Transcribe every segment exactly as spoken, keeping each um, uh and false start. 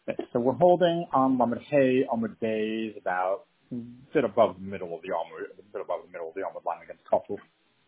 So we're holding on Lamed Hay, Amud Days, about a bit above the middle of the Amud, a bit above the middle of the Amud line against Kotel.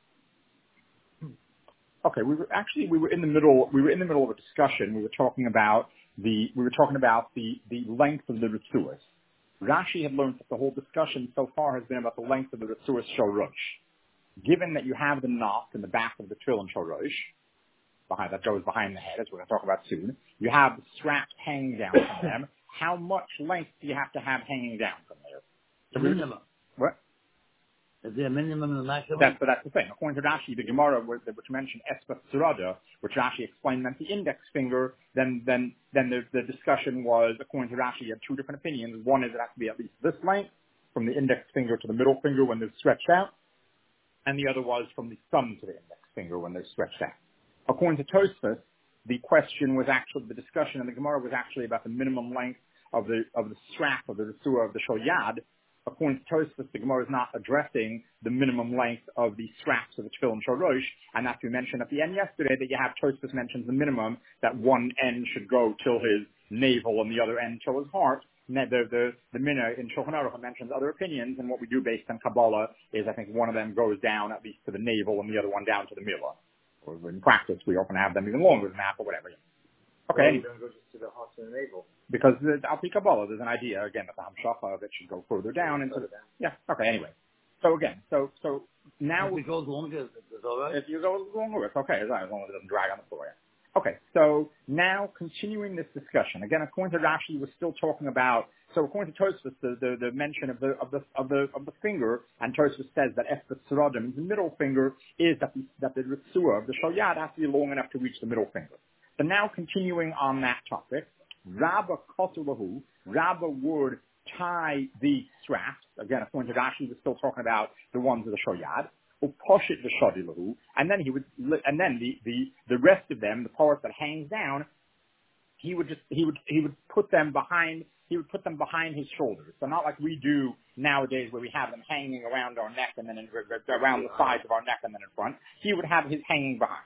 Okay, we were actually we were in the middle. We were in the middle of a discussion. We were talking about the we were talking about the the length of the Ritzuas. Rashi had learned that the whole discussion so far has been about the length of the Ritzuas Shorosh. Given that you have the knot in the back of the Tefillin Shorosh, behind that goes behind the head, as we're going to talk about soon, you have the straps hanging down from them. How much length do you have to have hanging down from there? The minimum. What? Is there a minimum and a maximum? That's, but that's the thing. According to Rashi, the Gemara, which mentioned Espa Tzurada, which Rashi explained meant the index finger, then then then the, the discussion was, according to Rashi, you had two different opinions. One is it has to be at least this length, from the index finger to the middle finger when they're stretched out, and the other was from the thumb to the index finger when they're stretched out. According to Tosfos, the question was actually, the discussion in the Gemara was actually about the minimum length of the of the strap of the Resua of the Shoyad. According to Tosfos, the Gemara is not addressing the minimum length of the straps of the Tefillin Shorosh, and that's we mentioned at the end yesterday that you have Tosfos mentions the minimum that one end should go till his navel and the other end till his heart. The the the Mina in Shulchan Aruch mentions other opinions, and what we do based on Kabbalah is I think one of them goes down at least to the navel and the other one down to the milah. Or in practice, we often have them even longer than that, or whatever. Okay. Well, you don't go just to the heart and the navel. Because the Alpi Kabbalah, there's an idea, again, that the Hamshacha of it should go further down. Into, further down. Yeah, okay, anyway. So again, so so now... If it goes longer, it's all right? If you go longer, it's okay, as long as it doesn't drag on the floor. Yeah. Okay, so now continuing this discussion, again, according to Rashi, we're still talking about... So according to Tosfos, the, the, the mention of the of the of the of the finger, and Tosfos says that Espa Tzurada means the middle finger, is that the that the Ritzua, the Shoyad, has to be long enough to reach the middle finger. So now continuing on that topic, Rabba Kotulahu, Rabba would tie the straps, again, according to Rashi, we're still talking about the ones of the Shoyad, Uposhit V'Shadilahu, and then he would, and then the, the, the rest of them, the part that hangs down, he would just, he would, he would put them behind, he would put them behind his shoulders. So not like we do nowadays where we have them hanging around our neck and then in, around the sides of our neck and then in front. He would have his hanging behind.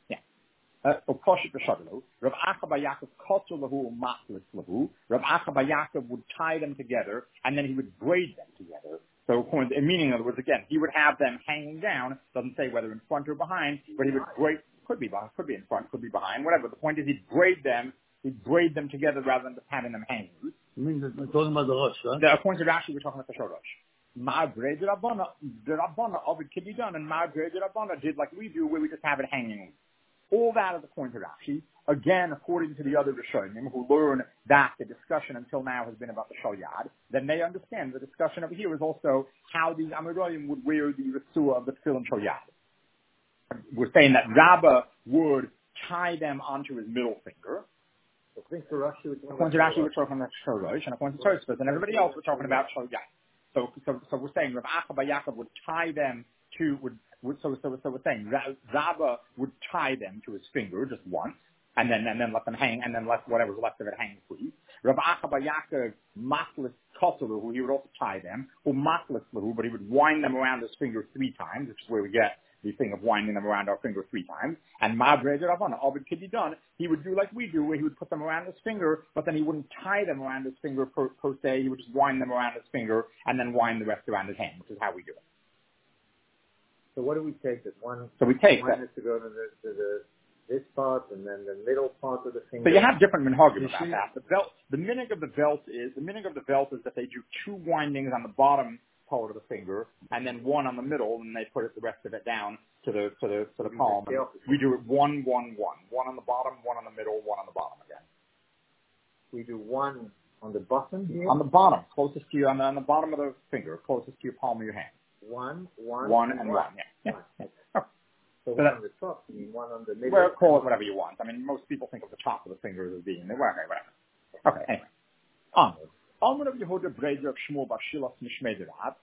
Uh, Rav Acha bar Yaakov kotu lahu u'matlis lahu. Rav Acha bar Yaakov would tie them together and then he would braid them together. So, meaning, in other words, again, he would have them hanging down. Doesn't say whether in front or behind, but he would braid. Could be behind, could be in front, could be behind, whatever. The point is, he'd braid them. He'd braid them together rather than just having them hanging. You mean we're talking about the Rosh, right? The, according to Rashi, we're talking about the Shorosh. Ma braid the Rabbana, the Rabbana of it can be done, and Ma braid the Rabbana did like we do, where we just have it hanging. All that is according to Rashi. Again, according to the other Rishonim who learn that the discussion until now has been about the Shoyad, then they understand the discussion over here is also how the Amoraim would wear the Ritzua of the Tefillin Shoyad. We're saying that Rabba would tie them onto his middle finger. According to Rashi, we're talking according to Rashi, we're talking about Shorosh, and according to Tosfos and everybody else, we're talking about Shoyad. So, so, so we're saying Rav Acha bar Yaakov would tie them to, would, would so, so, so we're saying Rabba would tie them to his finger just once, and then, and then let them hang, and then let whatever's left of it hang free. Rav Acha bar Yaakov matlis kosalu, who he would also tie them, or matlis lahu, but he would wind them around his finger three times, which is where we get the thing of winding them around our finger three times. And Ma Breder Ravana, all it could be done, he would do like we do, where he would put them around his finger, but then he wouldn't tie them around his finger per, per se, he would just wind them around his finger, and then wind the rest around his hand, which is how we do it. So what do we take? That one, so we take one that. is to go to the, to the this part, and then the middle part of the finger. So you have different minhagim about that. The belt, the minig of the belt is, the minig of the belt is that they do two windings on the bottom part of the finger, and then one on the middle, and they put it, the rest of it down to the to the to the palm. We do it one, one, one, one on the bottom, one on the middle, one on the bottom again. We do one on the bottom here? On the bottom, closest to you, on the, on the bottom of the finger, closest to your palm of your hand. One, one, one, and and one. one. Yeah. One. yeah. Oh. So, so one that, on the top, you mean one on the middle? Well, call it whatever you want. I mean, most people think of the top of the finger as being the whatever, whatever. Okay, anyway. Onward. Onward of Yehuda Breder of Shmuel Bashilas Mishmederav.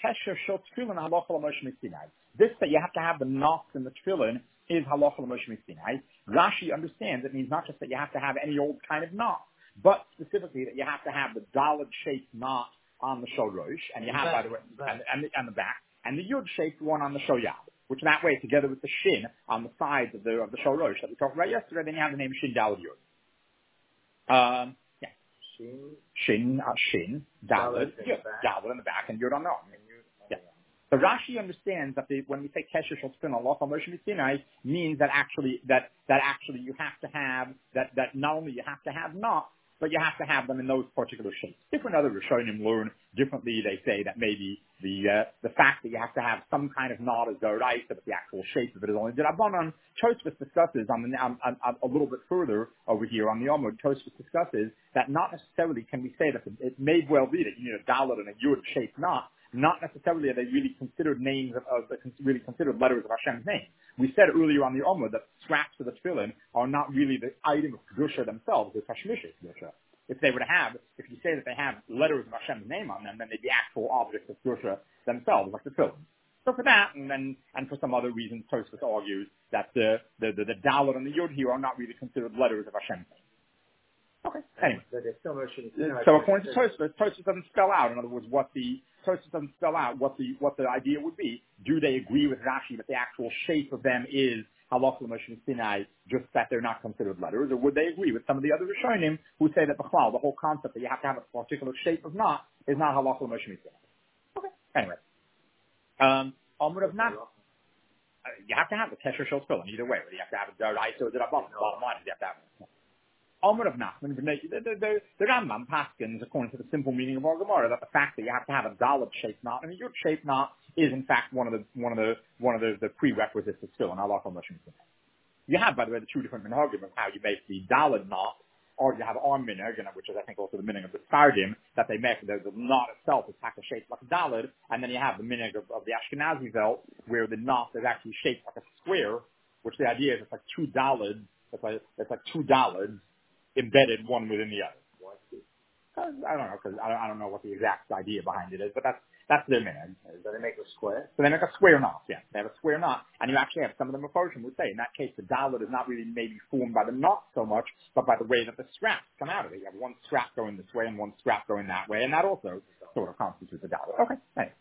This that you have to have the knots in the tefillin is halacha l'Moshe Sinai. Rashi understands it means not just that you have to have any old kind of knot, but specifically that you have to have the daled-shaped knot on the shorosh, and you have, by the way, and, and, the, and the back, and the yud-shaped one on the shoyad, which that way, together with the shin on the sides of the of the shorosh that we talked about yesterday, then you have the name shin daled yud. Um, yeah. Shin, Shin, uh, Shin, Daled, Daled in yeah, the back. Daled in the back, and Yud on the arm. and you, Yeah. So Rashi understands that the, when we say Kesher Shel Spin Allah Moshe Sinai means that actually that that actually you have to have that that not only you have to have not, but you have to have them in those particular shapes. Different other Rishonim learn differently. They say that maybe the uh, the fact that you have to have some kind of knot is Doraisa, but the actual shape of it is only D'Rabbanan. Tosfos discusses on, the, on, on, on a little bit further over here on the Amud. Tosfos discusses that not necessarily can we say that it may well be that you need a Dalet and a Yud shaped knot. Not necessarily are they really considered names of, of really considered letters of Hashem's name. We said earlier on the Omer that straps of the tefillin are not really the item of kedusha themselves, it's Hashemish's kedusha. If they were to have, if you say that they have letters of Hashem's name on them, then they'd be actual objects of kedusha themselves, like the tefillin. So for that, and then and for some other reasons, Tosfos argues that the the the, the Dalet and the Yud here are not really considered letters of Hashem's name. Okay. Anyway. But there's still no Shin. So according to Tosfos, Tosfos doesn't spell out, in other words, what the Tosfos doesn't spell out what the what the idea would be. Do they agree with Rashi that the actual shape of them is Halach L'Moshe Sinai, just that they're not considered letters, or would they agree with some of the other Rishonim who say that B'chlal, the whole concept that you have to have a particular shape of knot is not Halach L'Moshe Sinai? Okay. Anyway, um, Amud of Nach. Uh, you have to have a Kesher Shel Spilin either way, whether you have to have a D'Oraisa or D'Rabbanan. Bottom line is you have to have it. Amud of Nachman, the, the, the, the Rambam Paskins, according to the simple meaning of our Gemara, that the fact that you have to have a Dalet shaped knot and a Yud shaped knot is in fact one of the one of the one of the, the prerequisites of still in Allah Moshe. You have, by the way, the two different minhagim of how you make the Dalet knot, or you have arm minhag, which is I think also the minhag of the Sardim, that they make the, the knot itself is taka shaped like a Dalet, and then you have the minhag of, of the Ashkenazi belt where the knot is actually shaped like a square, which the idea is it's like two Daleds, it's like it's like two Daleds embedded one within the other. I don't know, because I, I don't know what the exact idea behind it is, but that's that's their minhag. So they make a square? So they make a square knot, yeah. They have a square knot, and you actually have some of the Mephoshim would say, in that case, the Dalet is not really maybe formed by the knot so much, but by the way that the straps come out of it. You have one strap going this way and one strap going that way, and that also sort of constitutes the Dalet. Okay, anyway.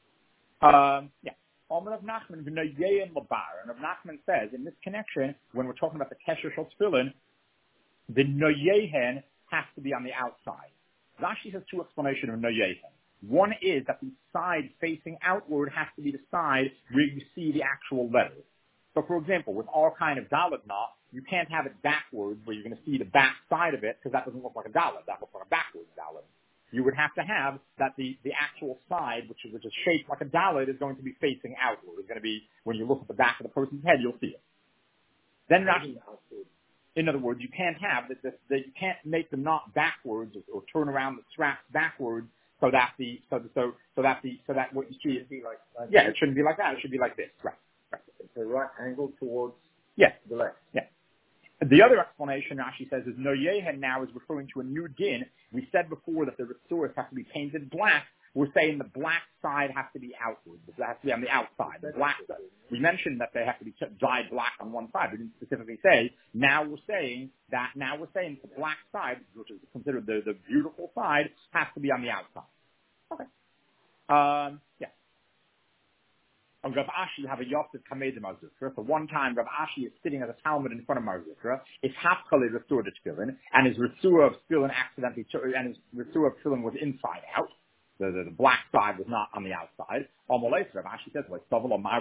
Um, yeah. Alman of Nachman, V'noyeh and Labar. And Rav Nachman says, in this connection, when we're talking about the Kesher Shel Tefillin, the Noyehen has to be on the outside. Rashi has two explanations of Noyehen. One is that the side facing outward has to be the side where you see the actual letters. So, for example, with our kind of Dalet knot, you can't have it backwards where you're going to see the back side of it because that doesn't look like a Dalet. That looks like a backwards Dalet. You would have to have that the, the actual side, which is, which is shaped like a Dalet, is going to be facing outward. It's going to be, when you look at the back of the person's head, you'll see it. Then Rashi, in other words, you can't have that, that, that you can't make the knot backwards or, or turn around the straps backwards so that the so so so that the so that what you see is be like, like yeah, it shouldn't be like that. It should be like this. Right. Right. It's a right angle towards yeah. the left. Yeah. The other explanation Rashi says is Noyehen now is referring to a new din. We said before that the Retzuros have to be painted black. We're saying the black side has to be outward. It has to be on the outside, the black side. We mentioned that they have to be dyed black on one side. We didn't specifically say. Now we're saying that, now we're saying the black side, which is considered the, the beautiful side, has to be on the outside. Okay. Um, yeah. On Rav Ashi, you have a Yosef Kamed Marzukra. So one time, Rav Ashi is sitting as a Talmud in front of Marzukra. His Hafchale restored to Tefillin, and his Resur of Tefillin accidentally, and his Resur of Tefillin was inside out. The, the, the black side was not on the outside. Amalei, Rav Ashi says, like,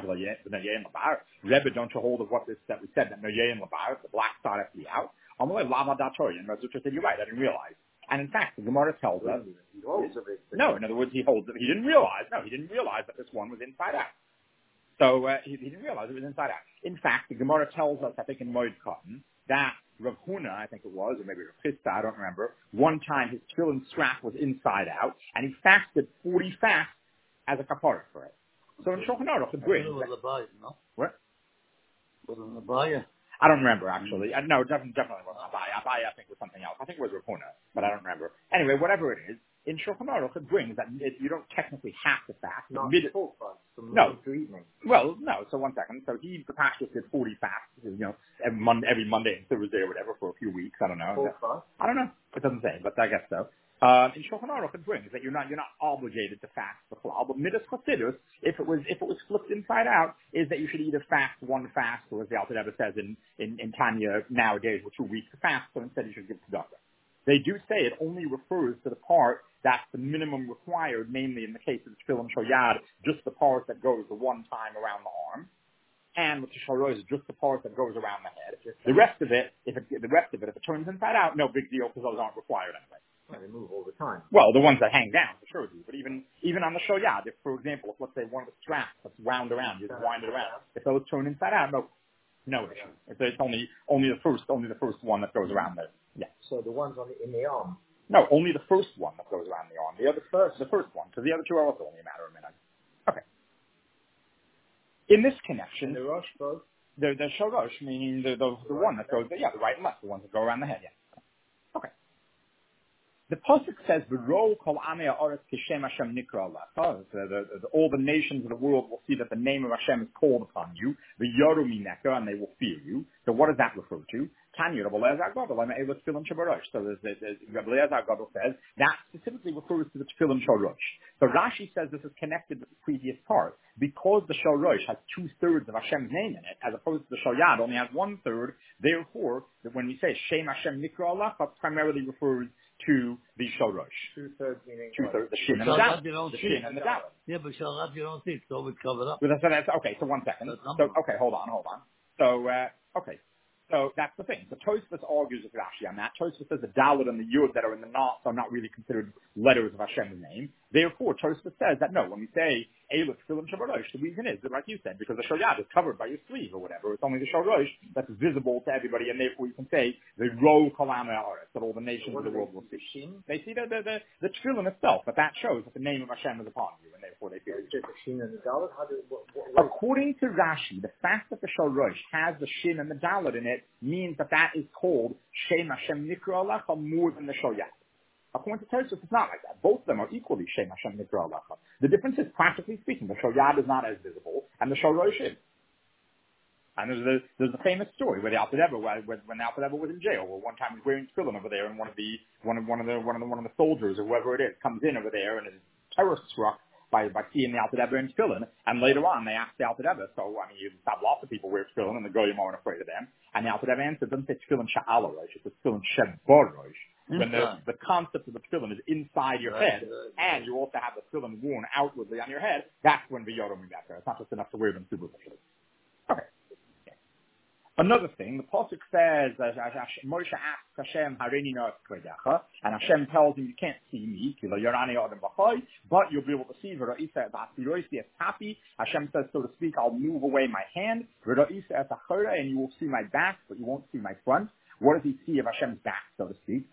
Rebbe, don't you hold of what this, that we said, that Noyeh and Labar, the black side has to be out. Amalei, Lama Datori, and Marzukra said, you're right, I didn't realize. And in fact, the Gemara tells us, He holds of it. no, in other words, he holds it. He didn't realize, no, he didn't realize that this one was inside out. So uh, he, he didn't realize it was inside out. In fact, the Gemara tells us, I think in Moed Cotton, that Rav Huna, I think it was, or maybe Rav Chisda, I don't remember, one time his tefillin strap was inside out, and he fasted forty fasts as a kapara for it. So in Shulchan Aruch, it brings... It was Labaya, no? What? Was it Labaya? I don't remember, actually. Uh, no, definitely, definitely wasn't Abaya. Abaya, I think, was something else. I think it was Rav Huna, but I don't remember. Anyway, whatever it is, in Shulchan Aruch, it brings that it, you don't technically have to fast. Not Mid- full fast, from No. morning to evening. Well, no. So one second. So he, the pastor, did forty fasts, you know, every Monday, every Monday and Thursday or whatever for a few weeks. I don't know. Full fast? I don't know. It doesn't say, but I guess so. Uh, in Shulchan Aruch, it brings that you're not you're not obligated to fast the klal, but midas chasidus, if it was if it was flipped inside out, is that you should either fast one fast, or as the Alter Rebbe says in in, in Tanya nowadays, with two weeks to fast. So instead, you should give tzedakah. they do say it only refers to the part that's the minimum required, namely in the case of the tefillin shoyad, just the part that goes the one time around the arm. And with the shorosh, just the part that goes around the head. The rest of it, if it, the rest of it, if it turns inside out, no big deal because those aren't required anyway. Well, they move all the time. Well, the ones that hang down for sure do, but even even on the shoyad, if for example, if let's say one of the straps that's wound around, you just wind it around, if those turn inside out, no, no issue. If it's only only the first only the first one that goes around there. Yeah. So the ones on the, in the arm. No, only the first one that goes around the arm. The other first, the first one, because the other two are also only a matter of minutes. Okay. In this connection, And the rosh both. the the shorosh, meaning the, the the one that goes, yeah, the right and left, the ones that go around the head. Yeah. Okay. The pasuk says, "V'ro kol amei ha'aretz kishem Hashem nikra lecha." All the nations of the world will see that the name of Hashem is called upon you. V'yoru mineka, and they will fear you. So, what does that refer to? Tanya Rabbi Eliezer Gadol, I'm able to tefillin shabarosh. So, Rabbi Eliezer Gadol says that specifically refers to the tefillin shabarosh. So, Rashi says this is connected with the previous part because the shabarosh has two thirds of Hashem's name in it, as opposed to the shoyad only has one third. Therefore, that when we say Shem Hashem Nikra Lecha, primarily refers to the shorosh. Two thirds meaning. Two thirds, the shin and the dalet. The shin and the dalet. Yeah, but Shalad you don't see it, so it's covered up. Well, that's, that's, okay, so one second. So, okay, hold on, hold on. So, uh, okay. So that's the thing. So Tosfos argues with Rashi on that. Tosfos says the dalet and the yud that are in the knots are not really considered letters of Hashem's name. Therefore, Tosfos says that no, when we say Eilu Tefillin Shabarosh, the reason is that, like you said, because the shoyad is covered by your sleeve or whatever. It's only the Shabarosh that's visible to everybody, and therefore you can say the Ro Kalam Haaretz, that all the nations of the world will see. They see the the the, the tefillin itself, but that shows that the name of Hashem is upon you, and therefore they fear you. Just the shin and the dalet. How do what, what, According to Rashi, the fact that the Shabarosh has the shin and the dalet in it means that that is called Shem Hashem Nikra Alecha more than the shoyad. According to Tosfos, it's not like that. Both of them are equally Shem Hashem Nikra Alecha. The difference is, practically speaking, the shoyad is not as visible, and the shorosh is. And there's a, there's a famous story where the Alter Rebbe, when, when the Alter Rebbe was in jail, where one time he was wearing tefillin over there, and one of the one of one of the one of the one of the soldiers or whoever it is comes in over there and is terror struck by by seeing the Alter Rebbe in tefillin. And later on, they asked the Alter Rebbe, so I mean, you have lots of people wear tefillin, and the goyim aren't afraid of them. And the Alter Rebbe answered, doesn't say tefillin sha'ala rosh, it's tefillin sheborosh. When the, the concept of the tefillin is inside your head, and you also have the tefillin worn outwardly on your head, that's when v'yorom mibakar. It's not just enough to wear them superficially. Okay. okay. Another thing, the pasuk says, uh, Moshe asks Hashem, Hareini no kvedecha, and Hashem tells him, you can't see me, but you'll be able to see happy. Hashem says, so to speak, I'll move away my hand, and you will see my back, but you won't see my front. What does he see of Hashem's back, so to speak?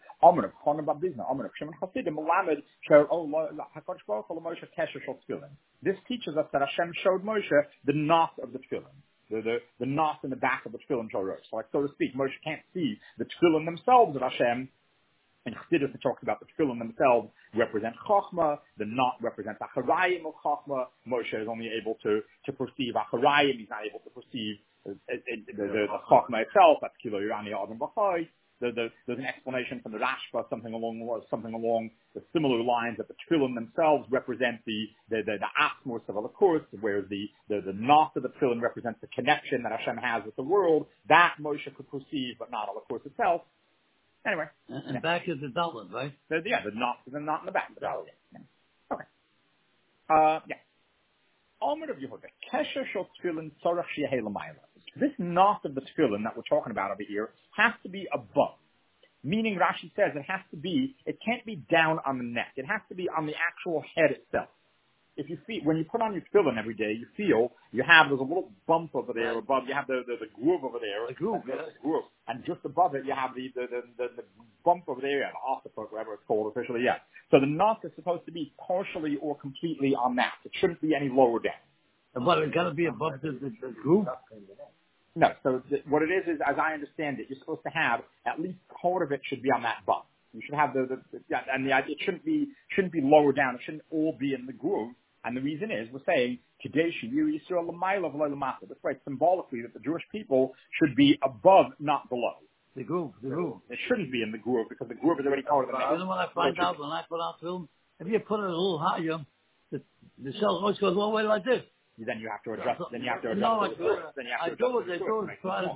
This teaches us that Hashem showed Moshe the knot of the tefillin, the, the, the knot in the back of the tefillin shorosh. So, like, so to speak, Moshe can't see the tefillin themselves of Hashem. And Chassidus, it talks about the tefillin themselves represent Chachma, the knot represents Acharayim of Chachma. Moshe is only able to, to perceive Acharayim, he's not able to perceive the, the, the, the Chachma itself. That's Kilo Yerani Adam B'chai. The, the, there's an explanation from the Rashba, something along something along the similar lines, that the tefillin themselves represent the the the, the asmos of Alakus, whereas the, the the knot of the tefillin represents the connection that Hashem has with the world. That Moshe could perceive, but not Alakus itself. Anyway, and, and yeah. back is the dalet, right? The, yeah, the knot, the knot in the back. The dalet. Yeah. Okay. Uh, yeah. Omer of Yehuda, Kesher shel tefillin tzorach sheyeh l'mayla. This knot of the tefillin that we're talking about over here has to be above. Meaning, Rashi says it has to be, it can't be down on the neck. It has to be on the actual head itself. If you feel, when you put on your tefillin every day, you feel you have, there's a little bump over there above, you have the, the, the groove over there. The groove, and, yeah. the groove. And just above it, you have the, the, the, the, the bump over there, yeah, the occiput, whatever it's called officially, yeah. So the knot is supposed to be partially or completely on that. It shouldn't be any lower down. And what, it's got to be above the, the, the groove? No, so th- what it is is, as I understand it, you're supposed to have at least part of it should be on that bump. You should have the, the, the yeah, and the it shouldn't be shouldn't be lower down. It shouldn't all be in the groove. And the reason is, we're saying today Yisrael l'mayla v'lo l'mata. That's right, symbolically that the Jewish people should be above, not below. The groove, the groove. It shouldn't be in the groove because the groove is already part of the neck. You know what I find out when I put out film? If you put it a little higher, the the shell goes all the way like this. Then you have to adjust. Then you have to adjust. No, I to do the it. then you have to I do it. adjust I to do the it. Try to do.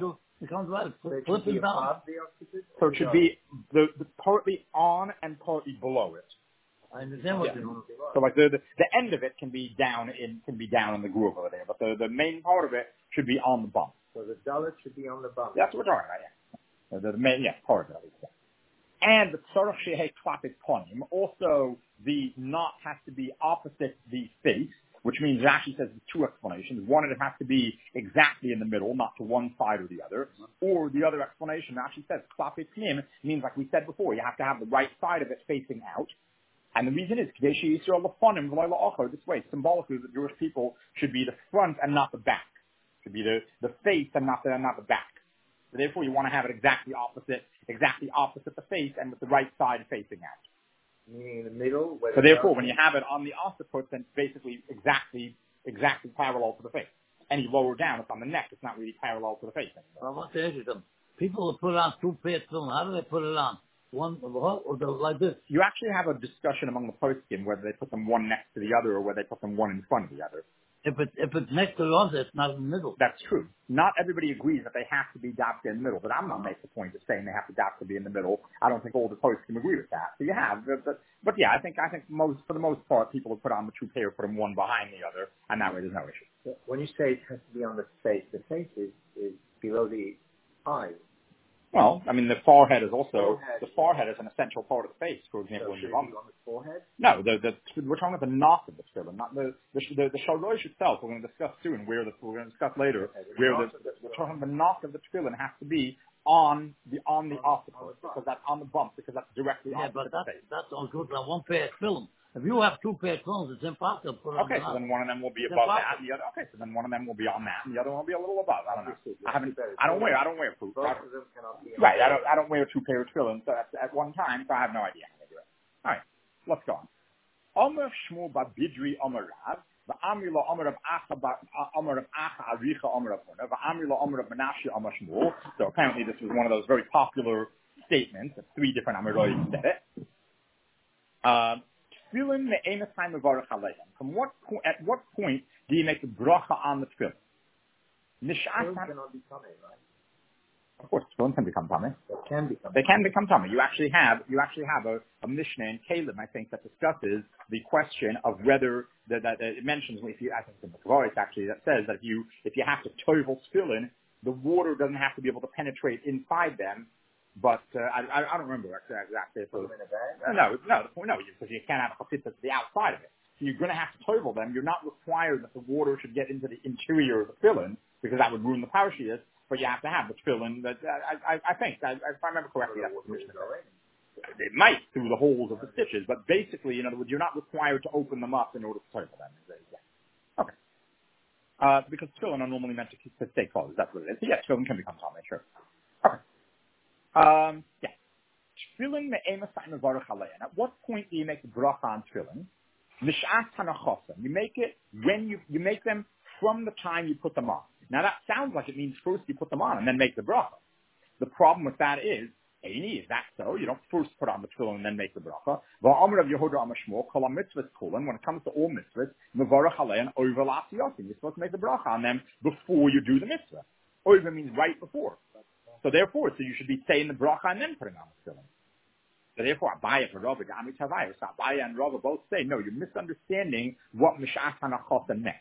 It comes right, So it should flipping be down. above the occipital? So it should be the, the partly on and partly below it. I understand what Yeah. you mean. So like the, the the end of it can be down in can be down in the groove over there, but the the main part of it should be on the bump. So the dullet should be on the bump. That's what we're talking about. Yeah, the, the main yeah part of it. Yeah. And the tzarich shehei klapei ponim. Also, the knot has to be opposite the face, which means Rashi says there's two explanations. One, it has to be exactly in the middle, not to one side or the other. Or the other explanation, Rashi says klapei pnim means, like we said before, you have to have the right side of it facing out. And the reason is, this way, symbolically, the Jewish people should be the front and not the back. Should be the, the face and not the, not the back. So therefore, you want to have it exactly opposite, exactly opposite the face and with the right side facing out. Meaning in the middle? Where So the therefore, dullet when you have it on the occiput, then it's basically exactly, exactly parallel to the face. Any lower down, it's on the neck. It's not really parallel to the face anymore. I want to ask you something. People put on two pairs of film. How do they put it on? One or the, like this? You actually have a discussion among the poskim whether they put them one next to the other or whether they put them one in front of the other. If it if it's next to the other, it's not in the middle. That's true. Not everybody agrees that they have to be dafka in the middle, but I'm not making the point of saying they have to dafka be in the middle. I don't think all the poskim agree with that. So you have, but, but, but yeah, I think I think most for the most part, people will put on the two pair, put them one behind the other, and that way there's no issue. When you say it has to be on the face, the face is, is below the eyes. Well, I mean, the forehead is also, Forehead. the forehead is an essential part of the face, for So example, should in it the be on the forehead? No, the, the, we're talking about the knot of the tefillin, not the, the, the, the shalosh itself. We're going to discuss soon where the, we're going to discuss later Okay, the where knot the, of the we're talking about the knot of the tefillin has to be on the, on the occiput, because that's on the bump, because that's directly Yeah, opposite but the that's face. that's all good on one pair of film. If you have two pair of films, it's impossible to put it Okay, on so the then one of them will be It's above impossible. that, and the other, okay, so then one of them will be on that, and the other one will be a little above. I don't know. Understood. I haven't, Better. I don't wear, I don't wear proof. Both of them cannot be on Right, the I don't, I don't wear two pairs of tefillin so at, at one time, so I have no idea how to do it. All right, let's go on. Omer Shmuel ba Bidri Omer Rav, va'amri lo Omer of Acha ba Omer of Acha Aricha Omer of Huna, va'amri lo Omer of Menashe Omer Shmuel. So apparently this was one of those very popular statements. Three different Amiroi said it. Um, Tefillin me'emes time mevarach aleihem. From what po- at what point do you make the bracha on the tefillin? Nishas Tefillin cannot become it, right? Of course, tefillin can become tummy. They can become They can become tummy. You actually have you actually have a, a Mishnah in Caleb, I think, that discusses the question of whether that, that, that it mentions if you I think in the Kavaris actually that says that if you if you have to tovel tefillin, the water doesn't have to be able to penetrate inside them. But uh, I, I don't remember exactly. Put them in a bag? Uh, no, no, the point, no, because you can't have a chafitza to the outside of it. So you're going to have to tovel them. You're not required that the water should get into the interior of the tefillin because that would ruin the parashiyas. But you have to have the tefillin. That I, I, I think, I, if I remember correctly, that's what the Mishnah says. It might through the holes of the stitches, but basically, in other words, you're not required to open them up in order to tovel them. Okay. Uh, because tefillin are normally meant to, keep, to stay closed. That's what it is. So yeah, tefillin can become tummy, sure. Okay. Um, yeah. Tefillin me'emes time mevarach aleihem. At what point do you make the bracha on tefillin? Nishas hanachosim. You make it when you you make them from the time you put them on. Now that sounds like it means first you put them on and then make the bracha. The problem with that is, Eini, is that so? You don't first put on the tefillin and then make the bracha. Va'amar of Yehuda Amashmor, kol ha-mitzvahs kulan, when it comes to all mitzvahs, mevarach aleihem over l'asiyotim. You're supposed to make the bracha on them before you do the mitzvah. Over means right before. So therefore, so you should be saying the bracha and then putting on the tefillin. So therefore, Abaya for Rava, Gami Tavaya, so Abaya and Rava both say, no, you're misunderstanding what Mish'as HaNachasa meant.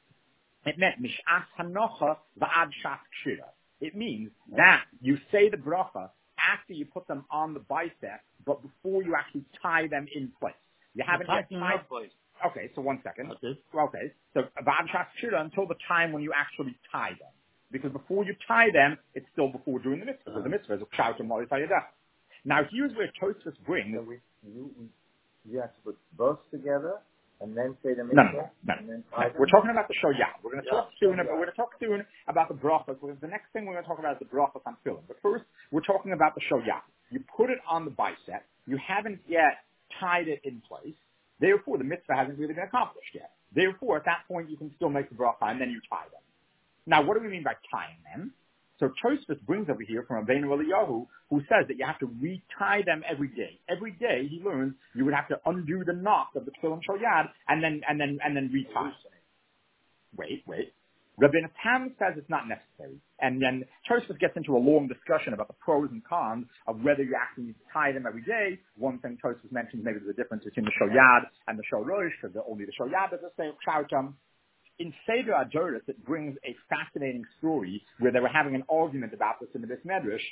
It meant Mish'as HaNacha va'ad Shas Kshira. It means that you say the bracha after you put them on the bicep, but before you actually tie them in place. You haven't yet tied. Okay, so one second. Okay. Okay, so va'ad Shas Kshira until the time when you actually tie them. Because before you tie them, it's still before doing the mitzvah. Uh-huh. The mitzvah is a shout to Mali Tayyada. Now, here's where Tosfos brings. So we, you, you have to put both together and then say the No, mitzvah. no, no. And then no. We're talking about the shoyah. We're going to Yeah. talk soon. About, we're going to talk soon about the brachas. The next thing we're going to talk about is the brachas on tefillin. But first, we're talking about the shoyah. You put it on the bicep. You haven't yet tied it in place. Therefore, the mitzvah hasn't really been accomplished yet. Therefore, at that point, you can still make the bracha and then you tie them. Now, what do we mean by tying them? So Tosfos brings over here from Rabbeinu Eliyahu, who says that you have to retie them every day. Every day he learns you would have to undo the knot of the tefillin shoyad and then and then and then retie. Wait, wait. Rabbeinu Tam says it's not necessary. And then Tosfos gets into a long discussion about the pros and cons of whether you actually need to tie them every day. One thing Tosfos mentions, maybe there's a difference between the Shoyad and the Shorosh, because only the Shoyad is the same Shautam. In Seder Adoris, it brings a fascinating story where they were having an argument about this in the Beit Medrash,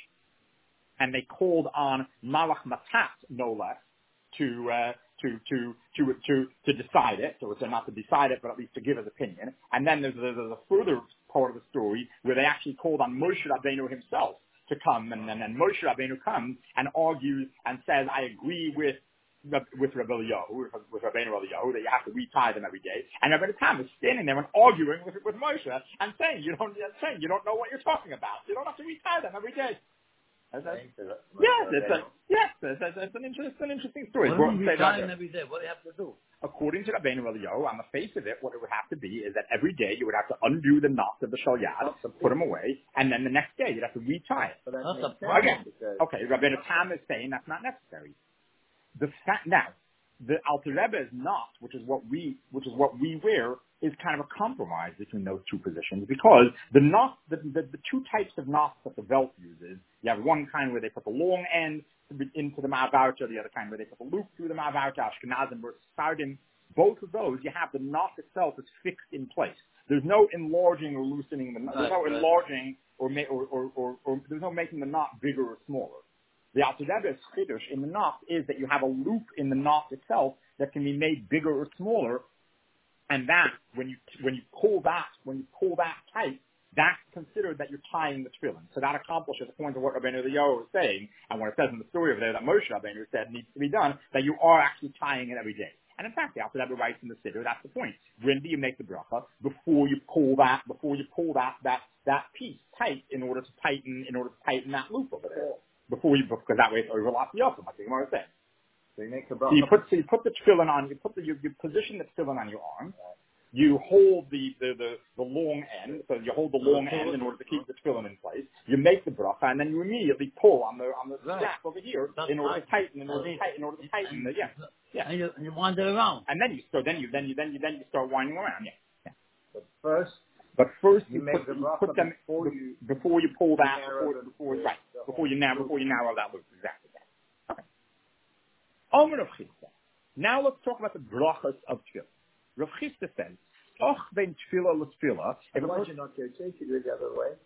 and they called on Malach Matat, no less, to, uh, to, to, to, to, to decide it. So it's not to decide it, but at least to give his opinion. And then there's, there's a further part of the story where they actually called on Moshe Rabbeinu himself to come, and then and, and Moshe Rabbeinu comes and argues and says, I agree with with Rabbi Eliyahu, with, with Rabbeinu Eliyahu, that you have to retie them every day. And Rabbeinu Tam is standing there and arguing with, with Moshe and saying, you don't, saying, you don't know what you're talking about. You don't have to retie them every day. That's, that's, yes, it's a, yes, it's, it's, it's, an interest, it's an interesting story. What do you retie them every day? What do you have to do? According to Rabbeinu Eliyahu, on the face of it, what it would have to be is that every day you would have to undo the knots of the shalyad, put them away, and then the next day you'd have to retie it. So that's a problem. Again, okay, Rabbeinu Tam is saying that's not necessary. The fact now, the Alter Rebbe is not, which is what we, which is what we wear, is kind of a compromise between those two positions, because the knot, the, the, the two types of knots that the Welt uses, you have one kind where they put the long end into the Ma'avauta, the other kind where they put the loop through the Ma'avauta, Ashkenazim versus Sardim. Both of those, you have the knot itself is fixed in place. There's no enlarging or loosening the knot. There's no enlarging or, ma- or, or, or, or there's no making the knot bigger or smaller. The Alter Rebbe's chiddush in the knot is that you have a loop in the knot itself that can be made bigger or smaller, and that when you when you pull that when you pull that tight, that's considered that you're tying the tefillin. So that accomplishes, according to what Rabbeinu Eliyahu is saying, and what it says in the story over there that Moshe Rabbeinu said needs to be done, that you are actually tying it every day. And in fact, the Alter Rebbe writes in the Siddur, that's the point. When do you make the bracha? Before you pull that, before you pull that that that piece tight in order to tighten in order to tighten that loop over there. Before you, because that way it overlaps the upper, like the Gemara said. So you make the so you put so you put the tefillin on, you put the you, you position the tefillin on your arm. You hold the, the, the, the long end, so you hold the long end in order to keep the tefillin in place. You make the bracha, and then you immediately pull on the on the strap over here in order to tighten, in order to tighten, in order to tighten the yeah, yeah. And you, and you wind it around. And then you so then you then you then you then you start winding around. Yeah. yeah. But first, but first you, you, make put, the you bracha put them before you before you pull that narrow before, the, before the, right the before you narrow loop. before you narrow that loop exactly that. Okay. Omer of Chisda. Now let's talk about the brachas of tefillah. Rav Chisda says, "Och ben tefillah l'tefillah." If Why you not Yosef? You do it the other way.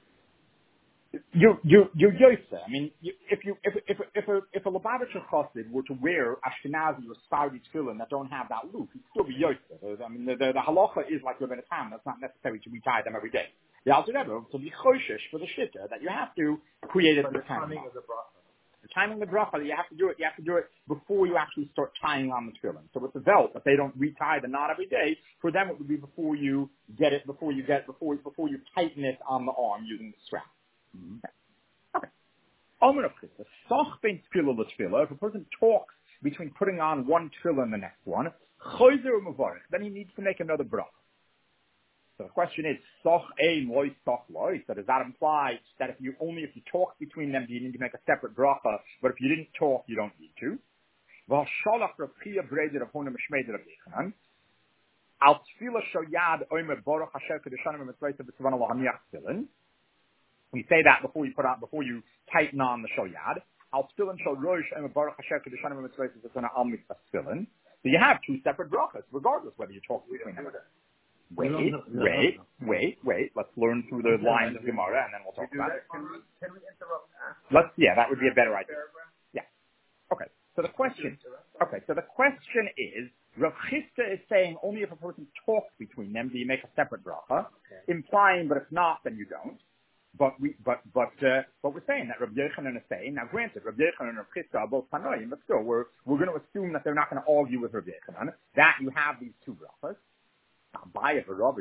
You you you Yosef. I mean, you, if you if if if a if a Lubavitcher Chassid were to wear Ashkenazi or Sephardi tefillin that don't have that loop, he'd still be Yosef. I mean, the the, the halacha is like Rabbeinu Tam. That's not necessary to retie them every day. The Alter Rebbe to be choshesh for the shitta that you have to create it. But the timing of the bracha. The timing of the bracha, you have to do it. You have to do it before you actually start tying on the tefillin. So with the Welt, if they don't retie the knot every day, for them it would be before you get it, before you get before before you tighten it on the arm using the strap. Mm-hmm. Okay. Omer of Chisda, soch ben tefillah l'tefillah. If a person talks between putting on one tefillah and the next one, chozer u'mavarich, then he needs to make another bracha. So the question is, soch ein loy soch loy. So does that imply that if you only if you talk between them, do you need to make a separate bracha? But if you didn't talk, you don't need to. V'al shalach Rav Chia b'reider Rav Huna Mishmei Rav Yechanan. Al tefillah shoyad omer baruch Hashem kedushanim v'mitzvayis v'tzivana l'hamiach tefillin. We say that before you put on, before you tighten on the shoyad. Al tefillin shal rosh omer baruch Hashem kedushanim v'mitzvayis v'tzivana al mitzvah tefillin. So you have two separate brachas, regardless whether you talk between them. Wait, wait, wait, wait. Let's learn through the lines of Gemara, and then we'll talk about it. Can we, can we interrupt? Let's, yeah, that would be a better idea. Yeah. Okay. So the question, okay, so the question is, Rav Chisda is saying only if a person talks between them do you make a separate bracha, okay. Implying, but if not, then you don't. But we, but, but, uh, but we're saying that Rabbi Yechanan is saying, now granted, Rabbi Yechanan and Rav Chisda are both Tanoim, but still, we're, we're going to assume that they're not going to argue with Rabbi Yechanan, that you have these two brachas. What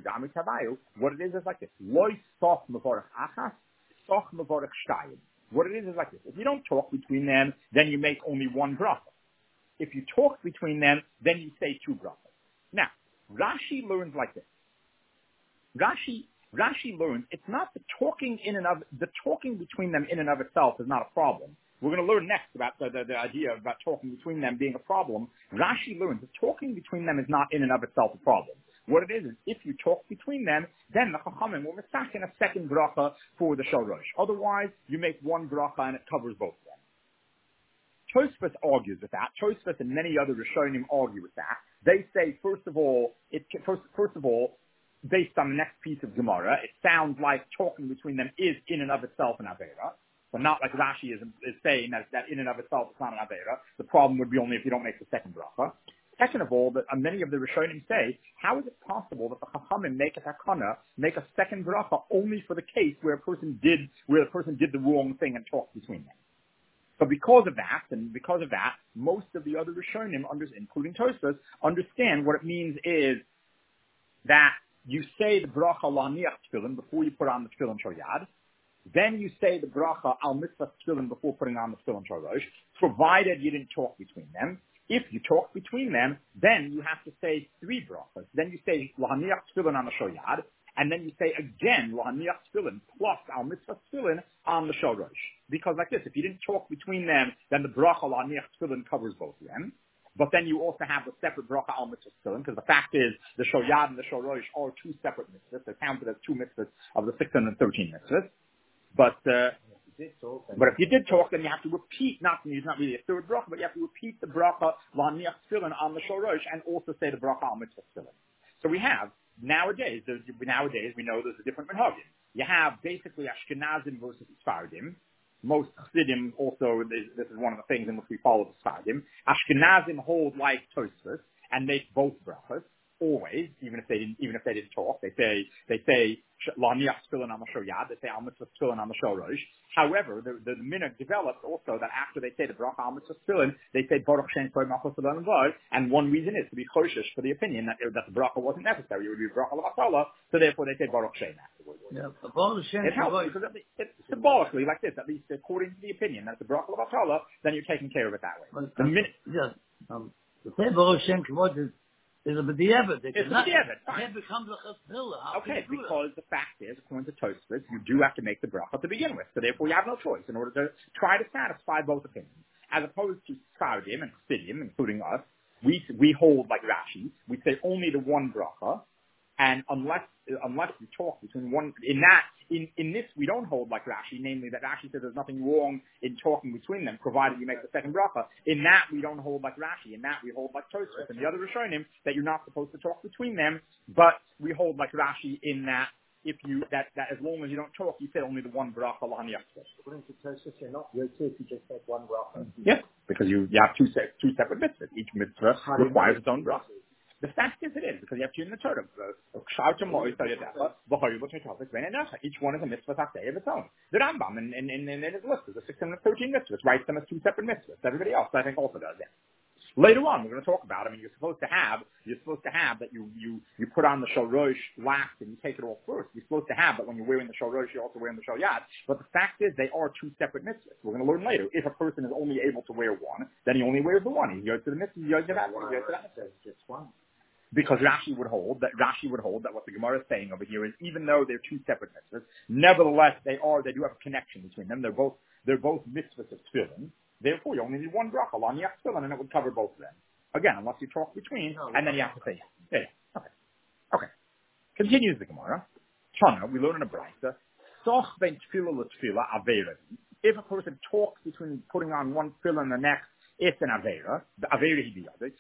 it is is like this. What it is is like this. If you don't talk between them, then you make only one bracha. If you talk between them, then you say two brachas. Now, Rashi learns like this. Rashi, Rashi learns it's not the talking in and of, the talking between them in and of itself is not a problem. We're going to learn next about the, the, the idea about talking between them being a problem. Rashi learns that talking between them is not in and of itself a problem. What it is is if you talk between them, then the Chachamim will mistake in a second bracha for the Shorosh. Otherwise, you make one bracha and it covers both of them. Tosfos argues with that. Tosfos and many other Rishonim argue with that. They say, first of all, it first, first of all, based on the next piece of Gemara, it sounds like talking between them is in and of itself an Avera. So not like Rashi is, is saying that, that in and of itself it's not an Avera. The problem would be only if you don't make the second bracha. Second of all, that uh, many of the Rishonim say, how is it possible that the Chachamim make a takana, make a second bracha only for the case where a person did, where the person did the wrong thing and talked between them? So because of that, and because of that, most of the other Rishonim, including Tosfos, understand what it means is that you say the bracha la'niach tefillin before you put on the tefillin shel yad. Then you say the bracha al mitzvah tefillin before putting on the tefillin shel rosh, provided you didn't talk between them. If you talk between them, then you have to say three brachas. Then you say la'niach tefillin on the shel yad, and then you say again la'niach tefillin plus al mitzvah tefillin on the shel rosh. Because like this, if you didn't talk between them, then the bracha la'niach tefillin covers both of them. But then you also have the separate bracha al mitzvah tefillin, because the fact is the shel yad and the shel rosh are two separate mitzvahs. They're counted as two mitzvahs of the six hundred thirteen mitzvahs. But uh, but if you did talk, then you have to repeat, not it's not really a third bracha, but you have to repeat the bracha la'niach tefillin on the shel rosh and also say the bracha al mitzvah tefillin. So we have nowadays. There's, nowadays we know there's a different minhagim. You have basically Ashkenazim versus Sfardim. Most Chassidim also, this, this is one of the things in which we follow the Sfardim. Ashkenazim hold like Tosfos and make both brachas always, even if they didn't, even if they didn't talk. They say they say la'niach tefillin on the shel yad. They say al mitzvah tefillin on the shel rosh. However, the the, the minhag developed also that after they say the bracha al mitzvah tefillin, they say baruch shem koy malchus adon v'od. And one reason is to be choshesh for the opinion that that the bracha wasn't necessary. It would be bracha l'vatala. So therefore, they say baruch shem afterwards. Yeah, baruch shem. It helps because it, it, symbolically, like this, at least according to the opinion that it's a bracha l'vatala, then you're taking care of it that way. But, the minute, yes, um, the say baruch shem kavod is. Is a b'diavad. It's a b'diavad. It becomes a chesila. Okay, because that? the fact is, according to Tosfos, you do have to make the bracha to begin with. So therefore, you have no choice in order to try to satisfy both opinions. As opposed to Sfardim and Chassidim, including us, we we hold like Rashi. We say only the one bracha, and unless unless you talk between one in that in in this we don't hold like Rashi, namely that Rashi says there's nothing wrong in talking between them, provided you make the second bracha. In that we don't hold like Rashi. In that we hold like Tosfos and the other Rishonim that you're not supposed to talk between them, but we hold like Rashi in that if you that, that as long as you don't talk, you say only the one bracha l'haniach. According to Tosfos, you're not guilty if you just said one bracha. Yes, because you you have two se- two separate mitzvahs. Each mitzvah requires its own bracha. The fact is it is, because you have two in the Torah. Each one is a mitzvah taseh of its own. The Rambam in, in, in, in his list is the six hundred thirteen mitzvahs, writes them as two separate mitzvahs. Everybody else, I think, also does that. Later on, we're going to talk about, I mean, you're supposed to have, you're supposed to have that you, you, you put on the shel rosh last and you take it all first. You're supposed to have that when you're wearing the shel rosh, you're also wearing the shel yad. But the fact is, they are two separate mitzvahs. We're going to learn later. If a person is only able to wear one, then he only wears the one. He goes to the mitzvah, he goes to that one, he goes to that mitzvah. Just one. Because Rashi would hold that Rashi would hold that what the Gemara is saying over here is even though they're two separate mitzvahs, nevertheless they are they do have a connection between them. They're both they're both mitzvahs of tefillin. Therefore, you only need one bracha on the tefillin, and it would cover both of them. Again, unless you talk between, no, and then you have to say yeah. yeah, yeah. Okay, okay. Continues the Gemara. Tana, we learn in a brayta. Soch ben tefillah l'tefillah avera. If a person talks between putting on one tefillin and the next, it's an Avera. The Avera he biyadeh.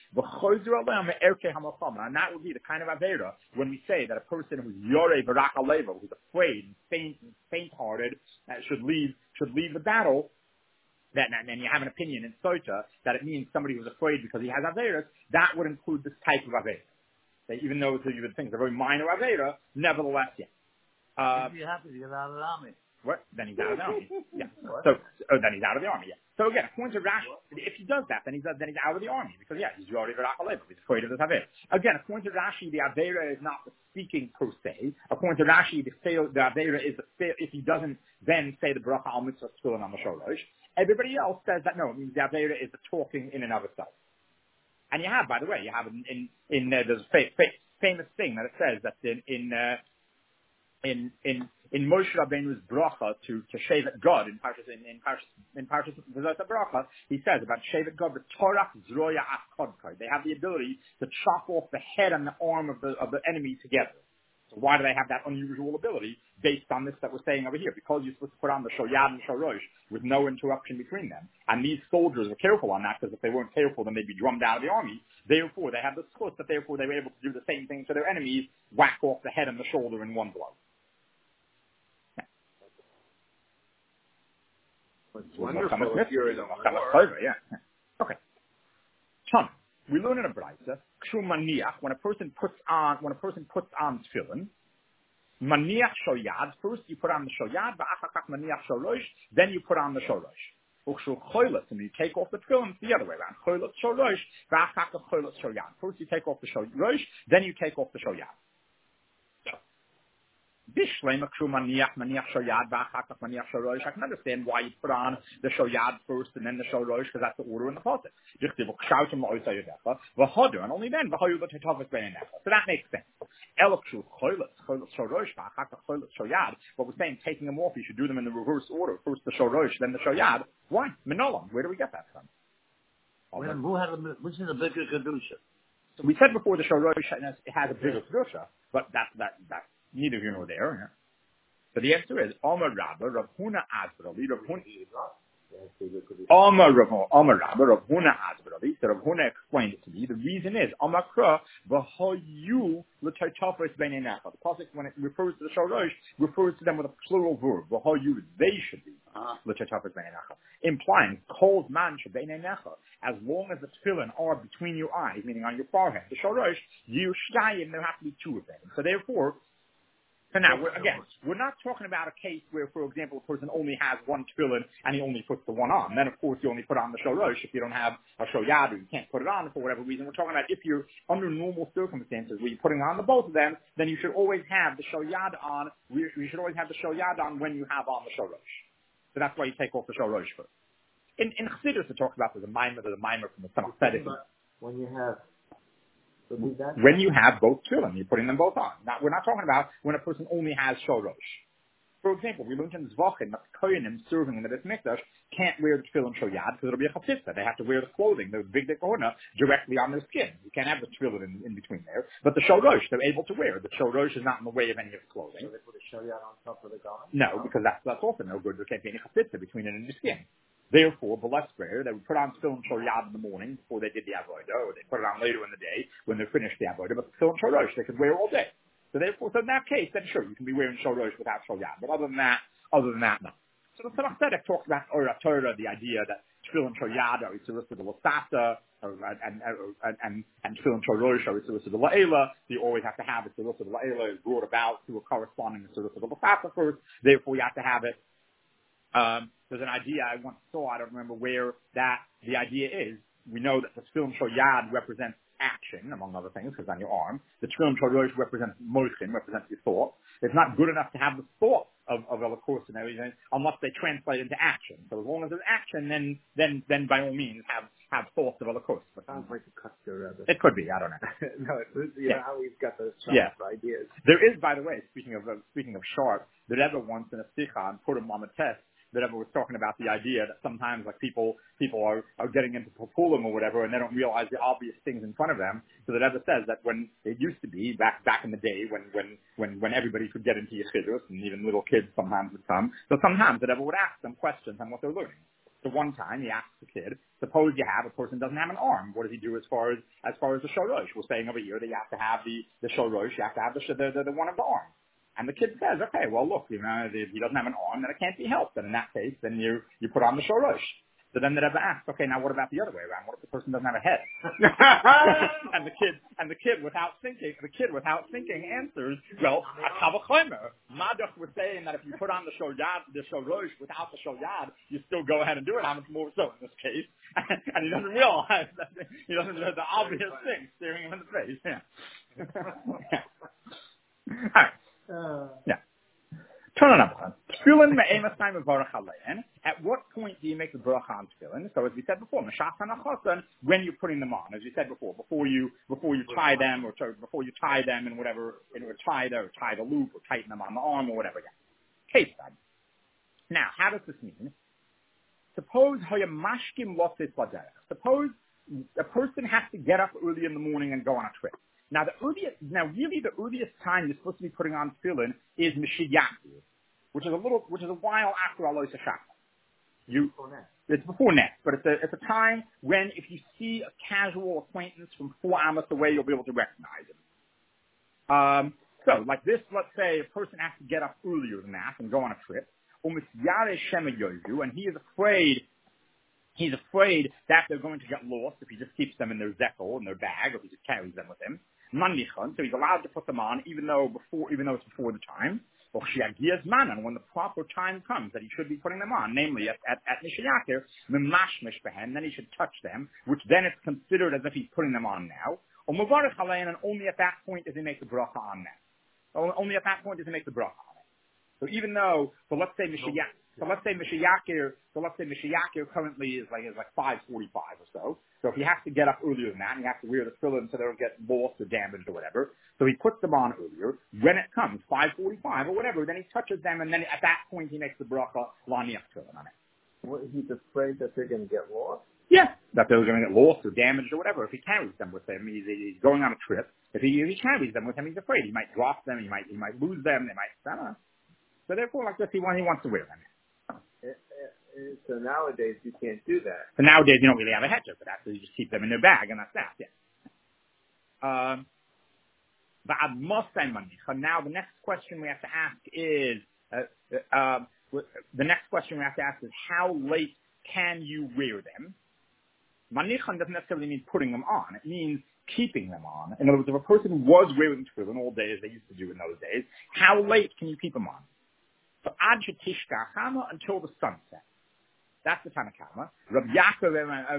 And that would be the kind of Avera when we say that a person who's Yoreh Barak Aleva, who's afraid and faint and faint-hearted, uh, should leave should leave the battle. That and, and you have an opinion in Sota that it means somebody who's afraid because he has Averas. That would include this type of Avera. That even though you would think it's a very minor Avera, nevertheless, yeah. Uh, if you're happy to get out of the army. What? Then he's out of the army. Yeah. So, oh, then he's out of the army. Yeah. So again, according to Rashi, if he does that, then he's then he's out of the army because yeah, he's already he's afraid of this Avera. Again, according to Rashi, the Avera is not the speaking per se. According to Rashi, the fail, the Avera is the fail, if he doesn't then say the bracha al mitzvah tefillin on the shel rosh. Everybody else says that no, it means the Avera is the talking in and of itself. And you have, by the way, you have in in, in uh, there's a fa- fa- famous thing that it says that in in uh, in in in Moshe Rabbeinu's bracha to, to Shevet God in Parshas, in, in Parshas, in Parshas V'zot bracha, he says about Shevet God, the Torah Zroya Achkodkai. They have the ability to chop off the head and the arm of the, of the enemy together. So why do they have that unusual ability based on this that we're saying over here? Because you're supposed to put on the Shoyad and Shorosh with no interruption between them. And these soldiers were careful on that because if they weren't careful, then they'd be drummed out of the army. Therefore, they had the schus that therefore they were able to do the same thing to their enemies, whack off the head and the shoulder in one blow. It's wonderful if you're in a war. Yeah. Okay. Tom, we learn in a brayta, when a person puts on when a person puts on tefillin, maniach shoyad. First you put on the shoyad, va'achakach maniach shorosh. Then you put on the shorosh. Uchshul choylot, and you take off the tefillin. It's the other way around. Choylot shorosh, va'achakach choylot shoyad. First you take off the shorosh, then you take off the shoyad. I can understand why you put on the shoyad first and then the shorosh because that's the order in the pasuk. And only then, so that makes sense. But we're saying taking them off, you should do them in the reverse order. First the shorosh, then the shoyad. Why? Minolam. Where do we get that from? Well, who had a, which is a bigger kedusha? So we said before the shorosh has a bigger kedusha, but that that that. Neither here nor there. Yeah. So the answer is Amar Rabba Rav Huna Azbrali Rav Huna Amar Rav Amar Rabba Rav Huna Azbrali. So Rav Huna explained it to me. The reason is Amar Kra V'Hayu L'Taytafos Beinenecha. The pasuk when it refers to the shorosh refers to them with a plural verb. V'Hayu they should be L'Taytafos Beinenecha, implying Kol Man Shebeinenecha. As long as the tefillin are between your eyes, meaning on your forehead, the shorosh you shtayim there have to be two of them. So therefore. So now, we're, again, we're not talking about a case where, for example, a person only has one tefillin and he only puts the one on. Then, of course, you only put on the shorosh if you don't have a shoyad or you can't put it on for whatever reason. We're talking about if you're under normal circumstances where you're putting on the both of them, then you should always have the shoyad on. You should always have the shoyad on when you have on the shorosh. So that's why you take off the shorosh first. In, in Chassidus, it talks about there's a mimer, there's a mimer from the Tzemach Tzedek. When you have When you have both tefillin, you're putting them both on. Now, we're not talking about when a person only has shorosh. For example, we learned in Zvachin that the kohenim serving in the Beit Mikdash can't wear the tefillin shoyad because it'll be a chatzitza. They have to wear the clothing, the big kohuna, directly on their skin. You can't have the tefillin in, in between there. But the shorosh, they're able to wear. The shorosh is not in the way of any of the clothing. So they put a shoyad on top of the garment? No, because that's, that's also no good. There can't be any chatzitza between it and your skin. Therefore, the less prayer, they would put on tefillin shoyad in the morning before they did the avodah, or they put it on later in the day when they finished the avodah. But the tefillin shorosh they could wear all day. So therefore, so in that case, then sure, you can be wearing shorosh without shoyad. But other than that, other than that, no. So the Tzemach Tzedek talks about Orah Torah, the idea that tefillin shoyad are itzurus to the lasata, and and and and tefillin shorosh are itzurus to the laela. So you always have to have itzurus to the laela is brought about through a corresponding itzurus to the lasata first. Therefore, you have to have it. Um, there's an idea I once saw, I don't remember where, that the idea is, we know that the tefillin shoyad represents action, among other things, because on your arm. The tefillin shorosh represents moichin, represents your thought. It's not good enough to have the thought of, of Elikos and everything, unless they translate into action. So as long as there's action, then, then, then by all means, have, have thoughts of Elikos. But sounds like a custer. It could be, I don't know. No, it was, you yeah. know how he's got those yeah. ideas. There is, by the way, speaking of, uh, speaking of sharp, the Rebbe once in a sikha and put him on the test, that Rebbe was talking about the idea that sometimes like people people are, are getting into populim or whatever and they don't realize the obvious things in front of them. So the Rebbe says that when it used to be back back in the day when when when, when everybody could get into Yechidus and even little kids sometimes would come. So sometimes the Rebbe would ask them questions on what they're learning. So one time he asked the kid, suppose you have a person doesn't have an arm. What does he do as far as as far as the shorosh? We're saying over here that you have to have the the shorosh, you have to have the the, the, the one of the arm. And the kid says, okay, well, look, you know, if he doesn't have an arm, then it can't be helped. And in that case, then you, you put on the shorosh. So then the Rebbe asks, okay, now what about the other way around? What if the person doesn't have a head? and the kid, and the kid without thinking, the kid without thinking answers, well, Akavachomer. Madach was saying that if you put on the shoyad, the shorosh without the shoyad, you still go ahead and do it. How much more so in this case? and he doesn't realize that he doesn't know the obvious thing staring him in the face. Yeah. yeah. All right. Uh, yeah. Turn on up. Tefillin me'emas time of barach alein. At what point do you make the bracha on tefillin? So as we said before, meshachan achosan, when you're putting them on, as we said before, before you before you tie them or before you tie them and whatever, in order to tie them or tie the loop or tighten them on the arm or whatever. Yeah. Case study. Now, how does this mean? Suppose Hayamashkim lost his Suppose a person has to get up early in the morning and go on a trip. Now, the earliest, now really the earliest time you're supposed to be putting on tefillin is Mishiyaki, which is a little, which is a while after Alois HaShabbat. You, it's before next, but it's a, it's a time when if you see a casual acquaintance from four amas away, you'll be able to recognize him. Um, so, like this, let's say a person has to get up earlier than that and go on a trip, and he is afraid, he's afraid that they're going to get lost if he just keeps them in their zekel, in their bag, or if he just carries them with him. So he's allowed to put them on, even though before, even though it's before the time. And when the proper time comes that he should be putting them on, namely at at, at Mishiyakir, then he should touch them, which then it's considered as if he's putting them on now. And only at that point does he make the bracha on that. Only at that point does he make the bracha on it. So even though, so let's say Mishiyakir, so let's say Mishiyakir, so let's say Mishiyakir currently is like is like five forty-five or so. So if he has to get up earlier than that, and he has to wear the tefillin so they don't get lost or damaged or whatever, so he puts them on earlier. When it comes, five forty-five or whatever, then he touches them, and then at that point he makes the bracha laniach tefillin on it. What, he's afraid that they're going to get lost? Yeah, that they're going to get lost or damaged or whatever. If he carries them with him, he's, he's going on a trip. If he, if he carries them with him, he's afraid. He might drop them, he might he might lose them, they might, I don't know. So therefore, like this, he, he wants to wear them. So nowadays you can't do that. So nowadays you don't really have a hedger for that, so you just keep them in their bag, and that's that. Yeah. Um, but now the next question we have to ask is uh, uh, the next question we have to ask is how late can you wear them? Manichan doesn't necessarily mean putting them on; it means keeping them on. In other words, if a person was wearing tefillin all day as they used to do in those days, how late can you keep them on? So ad shetishkachama until the sun sets. That's the Tanakama. Rabbi Yaakov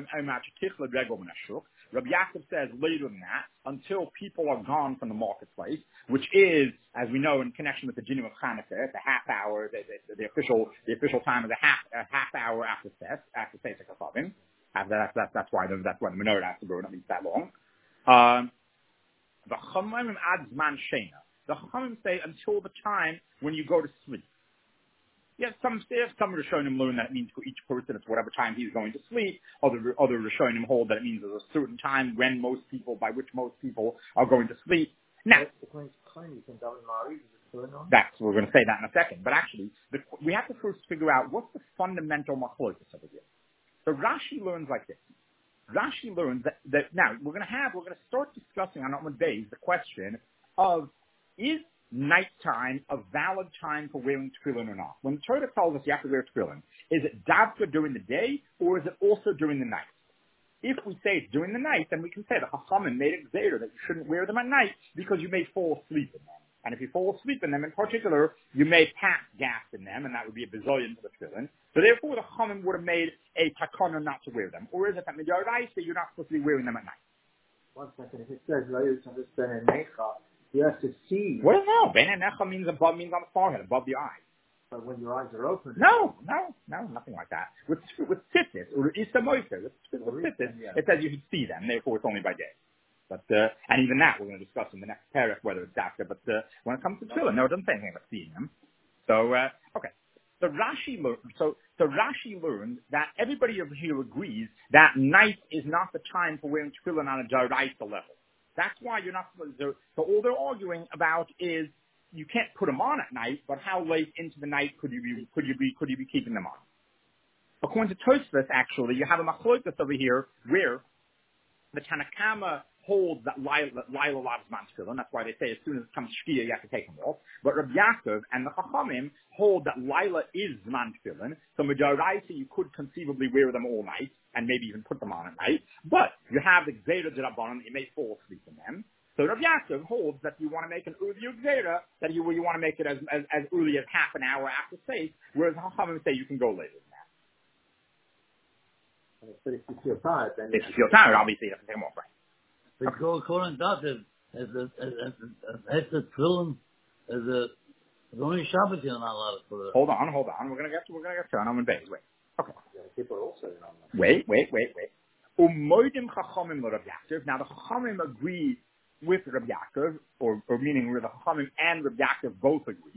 Rabbi Yaakov says later than that, until people are gone from the marketplace, which is, as we know, in connection with the Jinnu of Chanukah, it's a half hour. The, the, the official the official time is a half a half hour after Seth, after Seitzek HaChavim. That's that's that's why the, that's why the menorah has to go. That means that long. Um, the Chachamim ad zman sheina. The Chachamim say until the time when you go to sleep. Yes, some some Rishonim learn that it means for each person it's whatever time he's going to sleep. Other other Rishonim hold that it means there's a certain time when most people, by which most people are going to sleep. Now, that's we're going to say that in a second. But actually, the, we have to first figure out what's the fundamental machlokas over here. So Rashi learns like this. Rashi learns that, that now we're going to have we're going to start discussing on Amud Beis the question of is nighttime a valid time for wearing tefillin or not? When the Torah tells us you have to wear tefillin, is it davka during the day or is it also during the night? If we say it's during the night, then we can say the Chachamim made it clear that you shouldn't wear them at night because you may fall asleep in them. And if you fall asleep in them in particular, you may pass gas in them, and that would be a bazillion for the tefillin. So therefore the Chachamim would have made a takana not to wear them. Or is it that Midoraisa you're not supposed to be wearing them at night? One second, if it says you have to see. Well, no. Ben Enecha means above, means on the forehead, above the eye. But when your eyes are open. No, no, no, nothing like that. With with tzitzis or isamoiser, with, with tzitzis, yeah. It says you can see them. Therefore, it's only by day. But uh, and even that we're going to discuss in the next paragraph whether it's dafka. But uh, when it comes to tefillin, no, it doesn't say anything about seeing them. So uh, okay. So Rashi learned. So so Rashi learned that everybody over here agrees that night is not the time for wearing tefillin on a daraisa level. That's why you're not supposed to. So all they're arguing about is you can't put them on at night, but how late into the night could you be? Could you be? Could you be keeping them on? According to Tosfos, actually, you have a machlokas over here where the Tanakama holds that Laila loves man tefillin. That's why they say as soon as it comes shkia, you have to take them off. But Rabbi Yaakov and the Chachamim hold that Laila is man tefillin. So Midoraisa, you could conceivably wear them all night and maybe even put them on at night. But you have the Gzeira D'Rabbanan that you may fall asleep in them. So Rabbi Yaakov holds that you want to make an earlier Gzeira, that you, you want to make it as, as, as early as half an hour after Seif, whereas Chachamim say you can go later than that. But if you feel tired, then... If you feel tired, obviously you have to take them off, right? But go according to that, as a as a tefillin, as a only Shabbat you're not allowed to put it. Hold on, hold on. We're gonna get to we're gonna get to Amud Beis. Wait. Okay. Yeah, people also wait, wait, wait, wait. Umoidim Chachamim Rabbi Yaakov. Now the Chachamim agree with Rabbi Yaakov, or, or meaning where the Chachamim and Rabbi Yaakov both agree.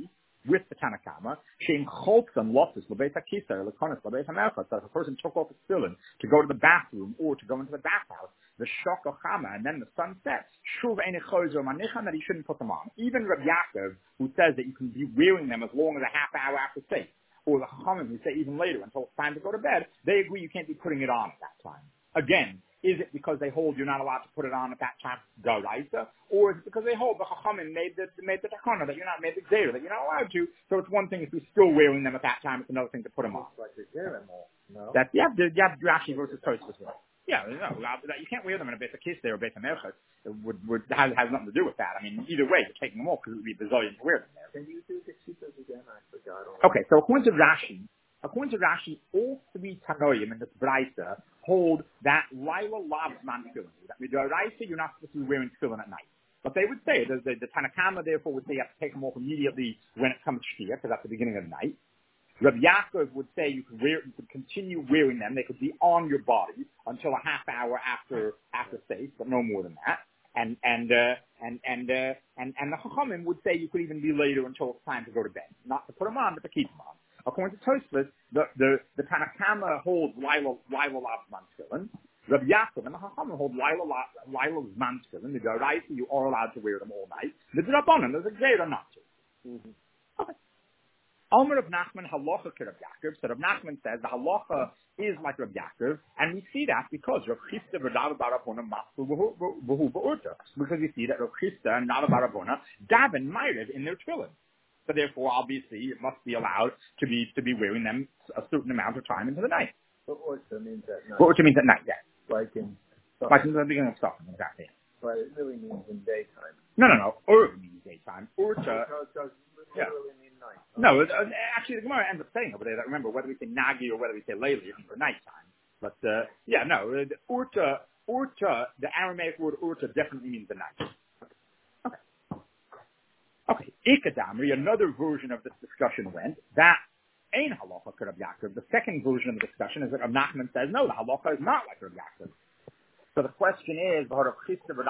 with the Tanakama, shein cholzam losses lebeis hakisa lekonis lebeis hamelchas. So if a person took off his tefillin to go to the bathroom or to go into the bathhouse, the shok ochama, and then the sun sets, shuv ein chozer manichan, that he shouldn't put them on. Even Rabbi Yaakov, who says that you can be wearing them as long as a half hour after safe, or the Chachamim who say even later until it's time to go to bed, they agree you can't be putting it on at that time. Again, is it because they hold you're not allowed to put it on at that time, Daraisa, or is it because they hold the Chachamim made the made the Takana that you're not made the Gzeira, that you're not allowed to? So it's one thing if you're still wearing them at that time. It's another thing to put them on. Like the Gzeira more. No. That's yeah, the yeah, Rashi versus Tosfos. Yeah, no, you can't wear them in a Beit HaKisei or Beit HaMelchas. It would, would, has, has nothing to do with that. I mean, either way, you're taking them off because it would be bizarre to wear them there. Can you do the Shitas again? I forgot. Okay, so according to Rashi, according to Rashi, all three Tanoim in this Braisa hold that Laila Labs man tefillin. That Midoraisa, you're not supposed to be wearing tefillin at night. But they would say, the, the, the Tanakama therefore would say you have to take them off immediately when it comes Shkia, because that's the beginning of the night. Rabbi Yaakov would say you could wear, you could continue wearing them. They could be on your body until a half hour after after safe, but no more than that. And and uh, and and uh, and and the Chachamim would say you could even be later until it's time to go to bed, not to put them on, but to keep them on. According to Tosfos, the the the Tanakama holds Laila Laila Lavman tefillin. Rabbi Yaakov and the Chachamim hold Laila Laila Zman tefillin. The Doraisa, you are allowed to wear them all night. The Drabanan, there's a Gzeira not to. Mm-hmm. Okay. Omer of Nachman halacha to Rav Yaakov. So Rav Nachman says the halacha is like Rav Yaakov, and we see that because Rav Chisda v'Rav Barabona masu v'hu ba'urta. Because we see that Rav Chisda and Rav Barabona daven ma'ariv in their tefillin. So therefore, obviously, it must be allowed to be to be wearing them a certain amount of time into the night. But urta means at night. What urta means at night, yes. Like in like in the beginning of stuff, exactly. But it really means in daytime. No, no, no. Urta means daytime. Urta. No, it does Yeah. literally mean night. No, uh, actually, the Gemara ends up saying over there that remember whether we say nagi or whether we say leili, it's for nighttime. But uh, yeah, no, uh, the urta, urta, the Aramaic word urta definitely means the night. Okay. Okay. Ikadamri, another version of this discussion went that ain halacha to Rav Yaakov. The second version of the discussion is that Rav Nachman says no, the halacha is not like Rav Yaakov. So the question is, what about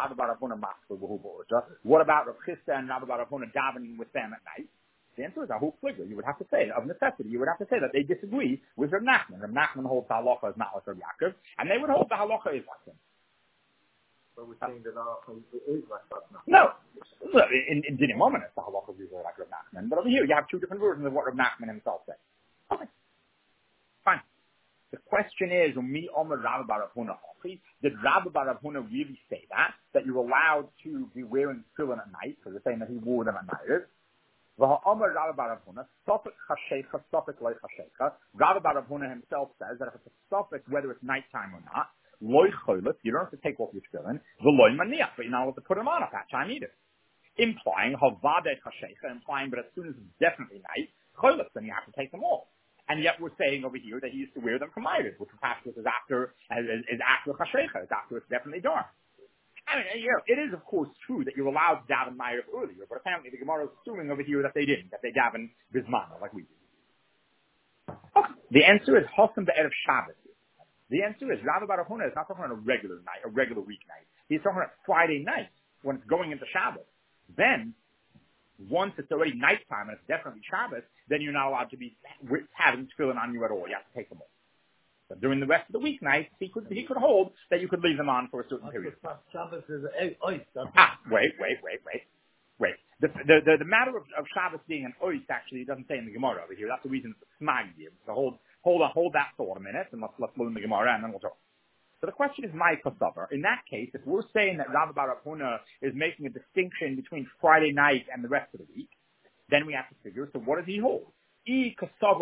Rav Chisda and Rav Barabona davening with them at night? The answer is a whole figure. You would have to say, of necessity, you would have to say that they disagree with Rav Nachman. Rav Nachman holds the halacha is not like Rav Yaakov, and they would hold the halacha is like him. But we're saying that the halacha is like Rav Nachman. No. In, in Dinim Ominous, the halacha is usually like Rav Nachman. But over here, you have two different versions of what Rav Nachman himself said. Okay. Fine. The question is, Umi Omer Rav Barabona Hochi, did Rav Barabona really say that? That you're allowed to be wearing tefillin at night, because they're saying that he wore them at night. V'ha'omer Rav Barabona, Sofik Chashecha, Sofik Loi Chashecha. Rav Barabona himself says that if it's a Sofik, whether it's nighttime or not, Loi Cholet, you don't have to take off your tefillin, V'loi Maniach, but you're not allowed to put them on at that time either. Implying, Havade Chashecha, implying, but as soon as it's definitely night, Cholet, then you have to take them off. And yet we're saying over here that he used to wear them from Iris, which perhaps is after, is, is after Chashecha, it's after it's definitely dark. I mean, you know, it is of course true that you're allowed to daven Ma'ariv earlier, but apparently the Gemara is assuming over here that they didn't, that they daven Bismana, like we do. Okay. The answer is Hossam Be'erev Shabbos. The answer is Rav Barabona is not talking on a regular night, a regular weeknight. He's talking on Friday night, when it's going into Shabbos. Then, once it's already nighttime and it's definitely Shabbos, then you're not allowed to be having tefillin on you at all. You have to take them off. But during the rest of the weeknight, he could he could hold that you could leave them on for a certain period. Shabbos is ois. Ah, wait, wait, wait, wait, wait. The the the, the matter of, of Shabbos being an ois actually doesn't say in the Gemara over here. That's the reason it's smag gives. So hold hold on, hold that thought a minute, and let's let's learn the Gemara and then we'll talk. So the question is my kasavar. In that case, if we're saying that Rav Barabona is making a distinction between Friday night and the rest of the week, then we have to figure, so what does he hold? If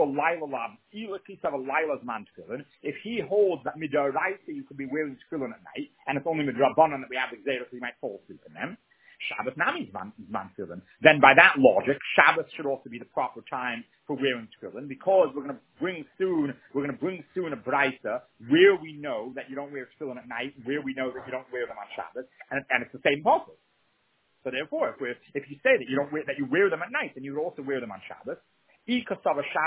he holds that midoraisa you could be wearing tefillin at night, and it's only midrabanan that we have the gzeira, so you might fall asleep in them, Shabbos nami is man tefillin. Then by that logic, Shabbos should also be the proper time for wearing tefillin, because we're going to bring soon, we're going to bring soon a brisa where we know that you don't wear tefillin at night, where we know that you don't wear them on Shabbos, and, and it's the same purpose. So therefore, if, we're, if you say that you don't wear, that you wear them at night, then you would also wear them on Shabbos. And if you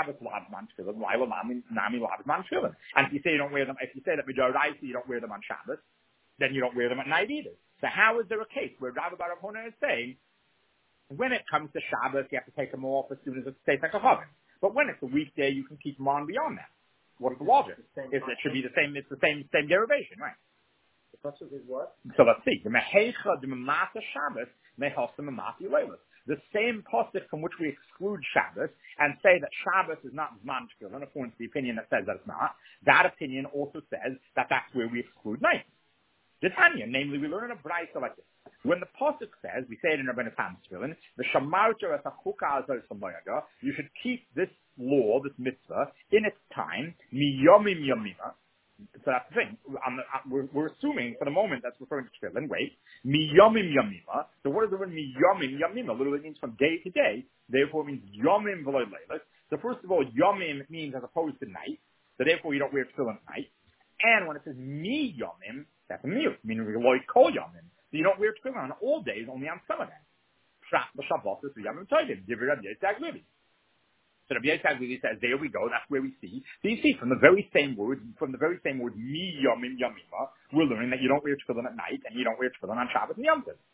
say you don't wear them, if you say that midoraisa you don't wear them on Shabbos, then you don't wear them at night either. So how is there a case where Rav Barabona is saying When it comes to Shabbos, you have to take them off as soon as it's Pesach Chavim. But when it's a weekday, you can keep them on beyond that. What's the logic? If it should be the same, it's the same same derivation, right? The pasuk is what? So let's see. The Mehecha, the Mamata Shabbos, Mehasa Mamata Yulelis. The same pasuk from which we exclude Shabbos and say that Shabbos is not Zman Tefillin, according to the opinion that says that it's not. That opinion also says that that's where we exclude nights. The Tanya, namely, we learn in a brayso like this. When the pasuk says, we say it in Rabbeinu Tam Tefillin, the Shamarta as a chukah azos samoyaga, you should keep this law, this mitzvah, in its time, miyomim yomima. So that's the thing. I'm, I'm, we're, we're assuming for the moment that's referring to Tefillin. Wait, miyomim yomima. So what does the word miyomim yomima? Literally means from day to day. Therefore, it means yomim v'loy leilas. So first of all, yomim means as opposed to night. So therefore, you don't wear Tefillin at night. And when it says mi yomim, that's a miyut, meaning loy kol yomim. So you don't wear tefillin on all days, only on some of them. Pshat b'Shabbat is yomim tovim. Divrei Rabbi Yitzchak Levi. So Rabbi Yitzchak Levi says, there we go. That's where we see. So you see, from the very same word, from the very same word mi yomim yomima, we're learning that you don't wear tefillin at night and you don't wear tefillin on Shabbos and Yom Tov.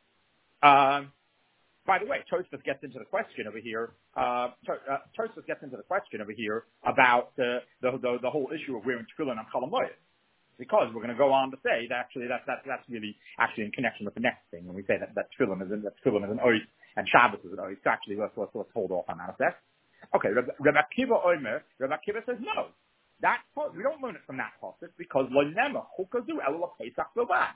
Um, by the way, Tosfos gets into the question over here. Uh, uh, Tosfos gets into the question over here about the the the, the whole issue of wearing tefillin on Chol HaMoed. Because we're going to go on to say that actually that, that, that's really actually in connection with the next thing when we say that, that tefillin is an, that tefillin is an oath and Shabbos is an oath. So actually, let's, let's, let's hold off on that a sec. Okay, Rabbi Akiva Omer, Rabbi Akiva says no. That, we don't learn it from that pasuk because lo nema chukazu elu l'pesach bilvad.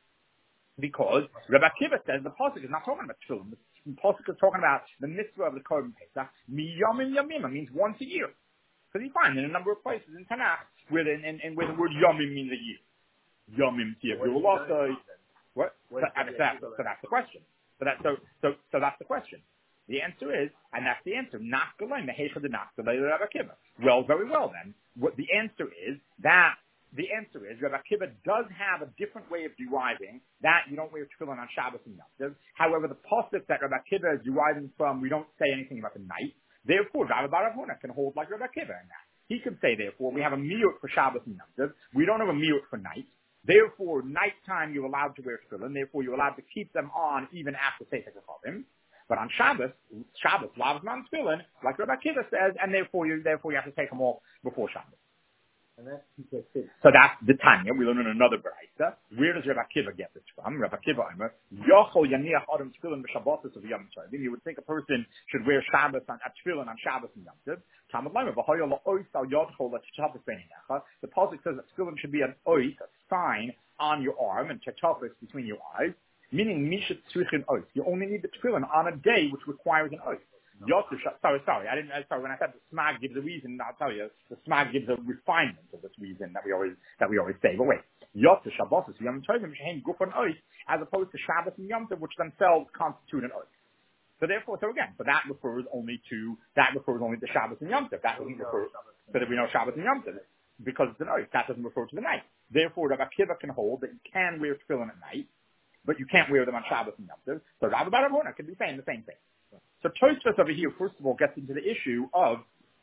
Because Rabbi Akiva says the pasuk is not talking about tefillin. The pasuk is talking about the mitzvah of the Korban Pesach. Miyamim yamima means once a year. Because you find in a number of places in Tanakh where the, and, and where the word yomim means a year. Yomim tiyavul also. What? So, so, that, so that's the question. So that so so so that's the question. The answer is, and that's the answer. Nachgalay mehechad nachgalay Rabbi Akiva. Well, very well then. What the answer is that the answer is Rabbi Akiva does have a different way of deriving that you don't wear tefillin on Shabbos and Yom Tov. However, the pasuk that Rabbi Akiva is deriving from, we don't say anything about the night. Therefore, Rabbi Bar Avona can hold like Rabbi Akiva in that. He can say, therefore, we have a miyut for Shabbos and Yom Tov. We don't have a miyut for night. Therefore, nighttime you're allowed to wear tefillin. Therefore, you're allowed to keep them on even after Pesach Chavim. But on Shabbos, Shabbos, lav man tefillin, like Rabbi Akiva says, and therefore you, therefore you have to take them off before Shabbos. And that's so that's the Tanya. We learn in another brayso. Where does Rabbi Akiva get this from? Rabbi Akiva Omer, Yochol yaniach adam tefillin b'Shabbotos of Yom Tov. You would think a person should wear Shabbos on a tefillin on Shabbos and Yom Tov. Talmud Lama v'hoyol la'ois al yodchol l'tchatafos beinecha. The pasuk says that tefillin should be an ois, a sign on your arm, and tchatafos between your eyes. Meaning mishat tzrichin ois. You only need the tefillin on a day which requires an ois. Yotush, sorry, sorry, I didn't, sorry, when I said the smag gives a reason, I'll tell you, the smag gives a refinement of this reason that we always, that we always say. But wait, Yotush, Shabbos, Yom Tovim, Shehem, Gufan Ois, as opposed to Shabbos and Yom Tov, which themselves constitute an Ois. So therefore, so again, so that refers only to, that refers only to Shabbos and Yom Tov. That doesn't refer, so that we know Shabbos and Yom Tov, because it's an Ois. That doesn't refer to the night. Therefore, Rabbi Akiva can hold that you can wear tefillin at night, but you can't wear them on Shabbos and Yom Tov. So Rabbi Bar Avona could be saying the same thing. So Tosfos over here, first of all, gets into the issue of,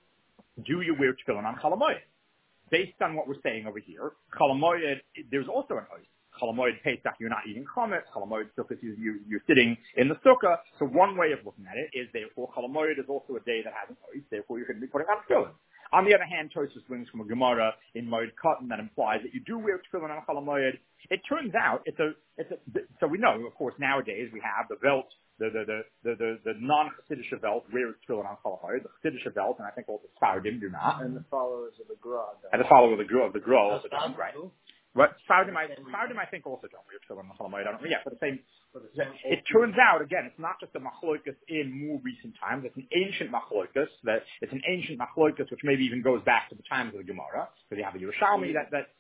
do you wear tefillin on Chol HaMoed? Based on what we're saying over here, Chol HaMoed, there's also an ois. Chol HaMoed Pesach, you're not eating chametz. Chol HaMoed Sukkot, you, you, you're sitting in the sukkah. So one way of looking at it is, therefore, Chol HaMoed is also a day that has an ois. Therefore, you shouldn't be putting on tefillin. On the other hand, Tosfos brings from a Gemara in Moed Katan that implies that you do wear tefillin on Chol HaMoed. It turns out it's a, it's a, so we know, of course, nowadays we have the Welt, the, the, the, the, the, the non-Chassidish Welt wears tefillin on Chol HaMoed. The Chassidish Welt, and I think all the Sfardim do not. And the followers of the Gra. And the followers of the Gra, of the Gra also don't, right? But Sfardim, I, Sfardim, I think also don't wear tefillin on Chol HaMoed. I don't, yeah, for the same, it turns out, again, it's not just a machloikus in more recent times. It's an ancient machloikus. That it's an ancient machloikus which maybe even goes back to the times of the Gemara. Because you have a Yerushalmi that that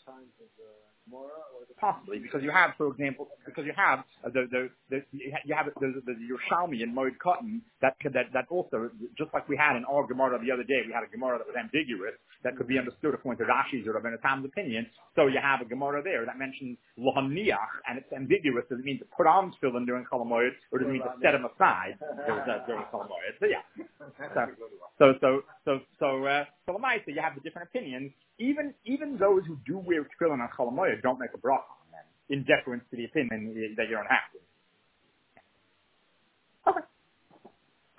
possibly because you have, for example, because you have uh, the, the the you have the, the, the Yerushalmi in Moed Katan that could that that also, just like we had in our Gemara the other day, we had a Gemara that was ambiguous that could be understood according to Rashi's or Rabbeinu Tam's opinion. So you have a Gemara there that mentions lohaniach, and it's ambiguous. Does it mean to put on tefillin during Chol HaMoed, or does it mean to set them aside during, uh, during Chol HaMoed? So yeah. So so so so uh, so Lamaisa, you have the different opinions. Even even those who do wear tefillin on Chol HaMoed don't make a bracha on them, in deference to the opinion that you don't have to. Okay.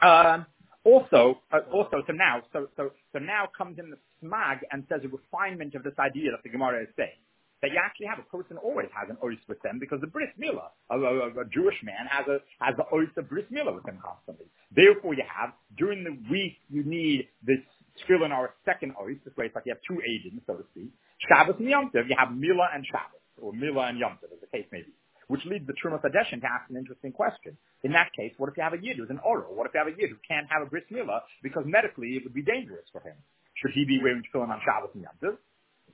Um, also, uh, also, so now, so, so, so now comes in the smag and says a refinement of this idea that the Gemara is saying. That you actually have a person always has an oath with them because the bris milah, a, a, a Jewish man has a has the oath of bris milah with him constantly. Therefore, you have during the week you need this tefillin or second oath. This way, it's like you have two agents, so to speak. Shabbos and Yom Tov, you have milah and Shabbos, or milah and Yom Tov, as the case may be. Which leads the Trumas Hadeshin to ask an interesting question. In that case, what if you have a yid who's an oral? What if you have a yid who can't have a bris milah because medically it would be dangerous for him? Should he be wearing tefillin on Shabbos and Yom Tov?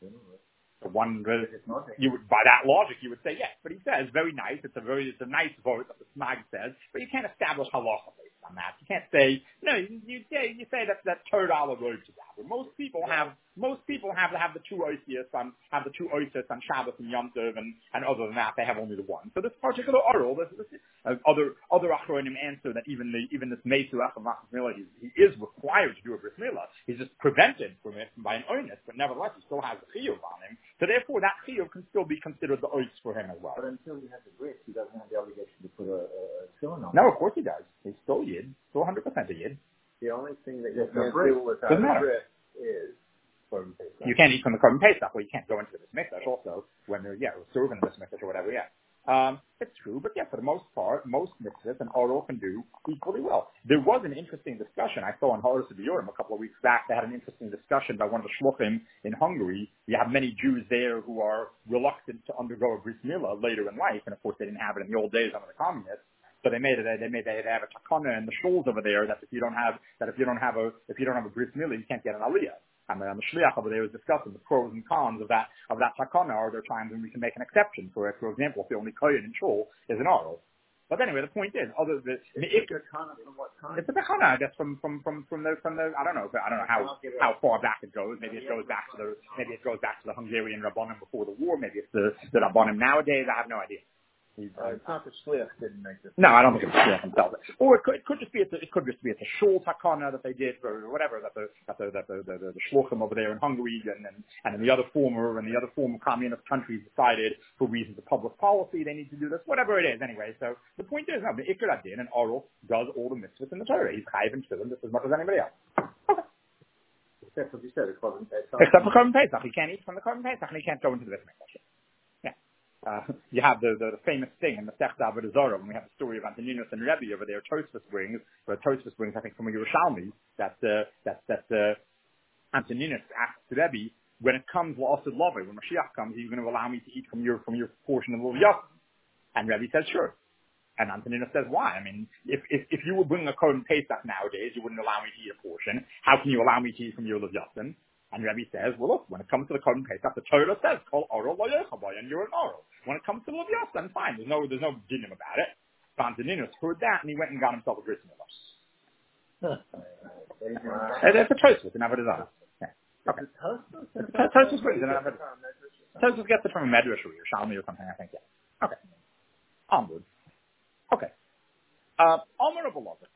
The one, you would, by that logic, you would say yes. But he says, very nice. It's a very, it's a nice vote that the Smag says, but you can't establish halacha based on that. You can't say, no, you, you say, you say that, that third dollar road to that. But most people have, most people have to have the two oisias on, have the two oisias on Shabbos and Yom Tov, and, and other than that, they have only the one. So this particular oral, this, this, uh, other, other achronim answer that even the, even this Meisu Echad Milah, he, he is required to do a bris milah. He's just prevented from it by an onus, but nevertheless, he still has the chiyuv on him. So therefore, that chiyuv can still be considered the ois for him as well. But until he has the bris, he doesn't have the obligation to put a, a tefillin on. No, of course he does. He's still yid, still one hundred percent a yid. The only thing that you can't do without the bris is Korban Pesach. You can't eat from the Korban Pesach. Well, you can't go into the Mikdash also when they're, yeah, serving the Mikdash or whatever, yeah. Um, it's true, but yeah, for the most part, most mitzvahs and oral can do equally well. There was an interesting discussion I saw on Horos of Yorim a couple of weeks back. They had an interesting discussion by one of the shluchim in Hungary. You have many Jews there who are reluctant to undergo a bris milah later in life, and of course they didn't have it in the old days under the communists. So they made it. They made they have a takana in the shuls over there that if you don't have that if you don't have a if you don't have a bris milah, you can't get an aliyah. And the shliach over there was discussing the pros and cons of that of that takana. Are there times when we can make an exception for it? For example, if the only kohen in shul is an oral. But anyway, the point is, other than it's a takana from what time? It's a takana, I guess, from from from from the from the I don't know, I don't know how how far back it goes. Maybe it goes back to the maybe it goes back to the Hungarian rabbanim before the war. Maybe it's the the rabbanim nowadays. I have no idea. Uh, it's not the shliach didn't make this. No, I don't think it was shliach himself. Or it could, it could just be it's a, it could just be it's a shul takana that they did or whatever that the that the that the, the, the, the shluchim over there in Hungary and and, and in the other former and the other former communist countries decided for reasons of public policy they need to do this. Whatever it is, anyway. So the point is, no, the Ikar Adin and Oral does all the mitzvahs in the Torah. He's chayiv and tefillin just as much as anybody else. Okay. Except what you said, the Korban Pesach. Except for Korban Pesach, he can't eat from the Korban Pesach and he can't go into the Mikdash. Uh, you have the, the, the famous thing in the Sechta Avodah Zarah when we have the story of Antoninus and Rebbe over there. Tosfos brings, or Tosfos brings, I think, from a Yerushalmi that uh, that that uh, Antoninus asks Rebbe, when it comes La'asud Lavei, when Mashiach comes, are you going to allow me to eat from your from your portion of Leviathan? And Rebbe says, sure. And Antoninus says, why? I mean, if if, if you were bringing a Korban Pesach nowadays, you wouldn't allow me to eat a portion. How can you allow me to eat from your Leviathan? And Rebbe says, well, look, when it comes to the Korban Pesach, the Torah says, Kol Oral Lo Yechaboy, and you're an oral. When it comes to Leviathan, fine. There's no, there's no dinim about it. Antoninus heard that, and he went and got himself a bris milah. It's a Tosfos in Avodah Zarah. Yeah. Okay. Tosfos brings it in Avodah Zarah. Tosfos gets it from a Medrash or Yerushalmi or something, I think, yeah. Okay. Onward. Okay. Uh, if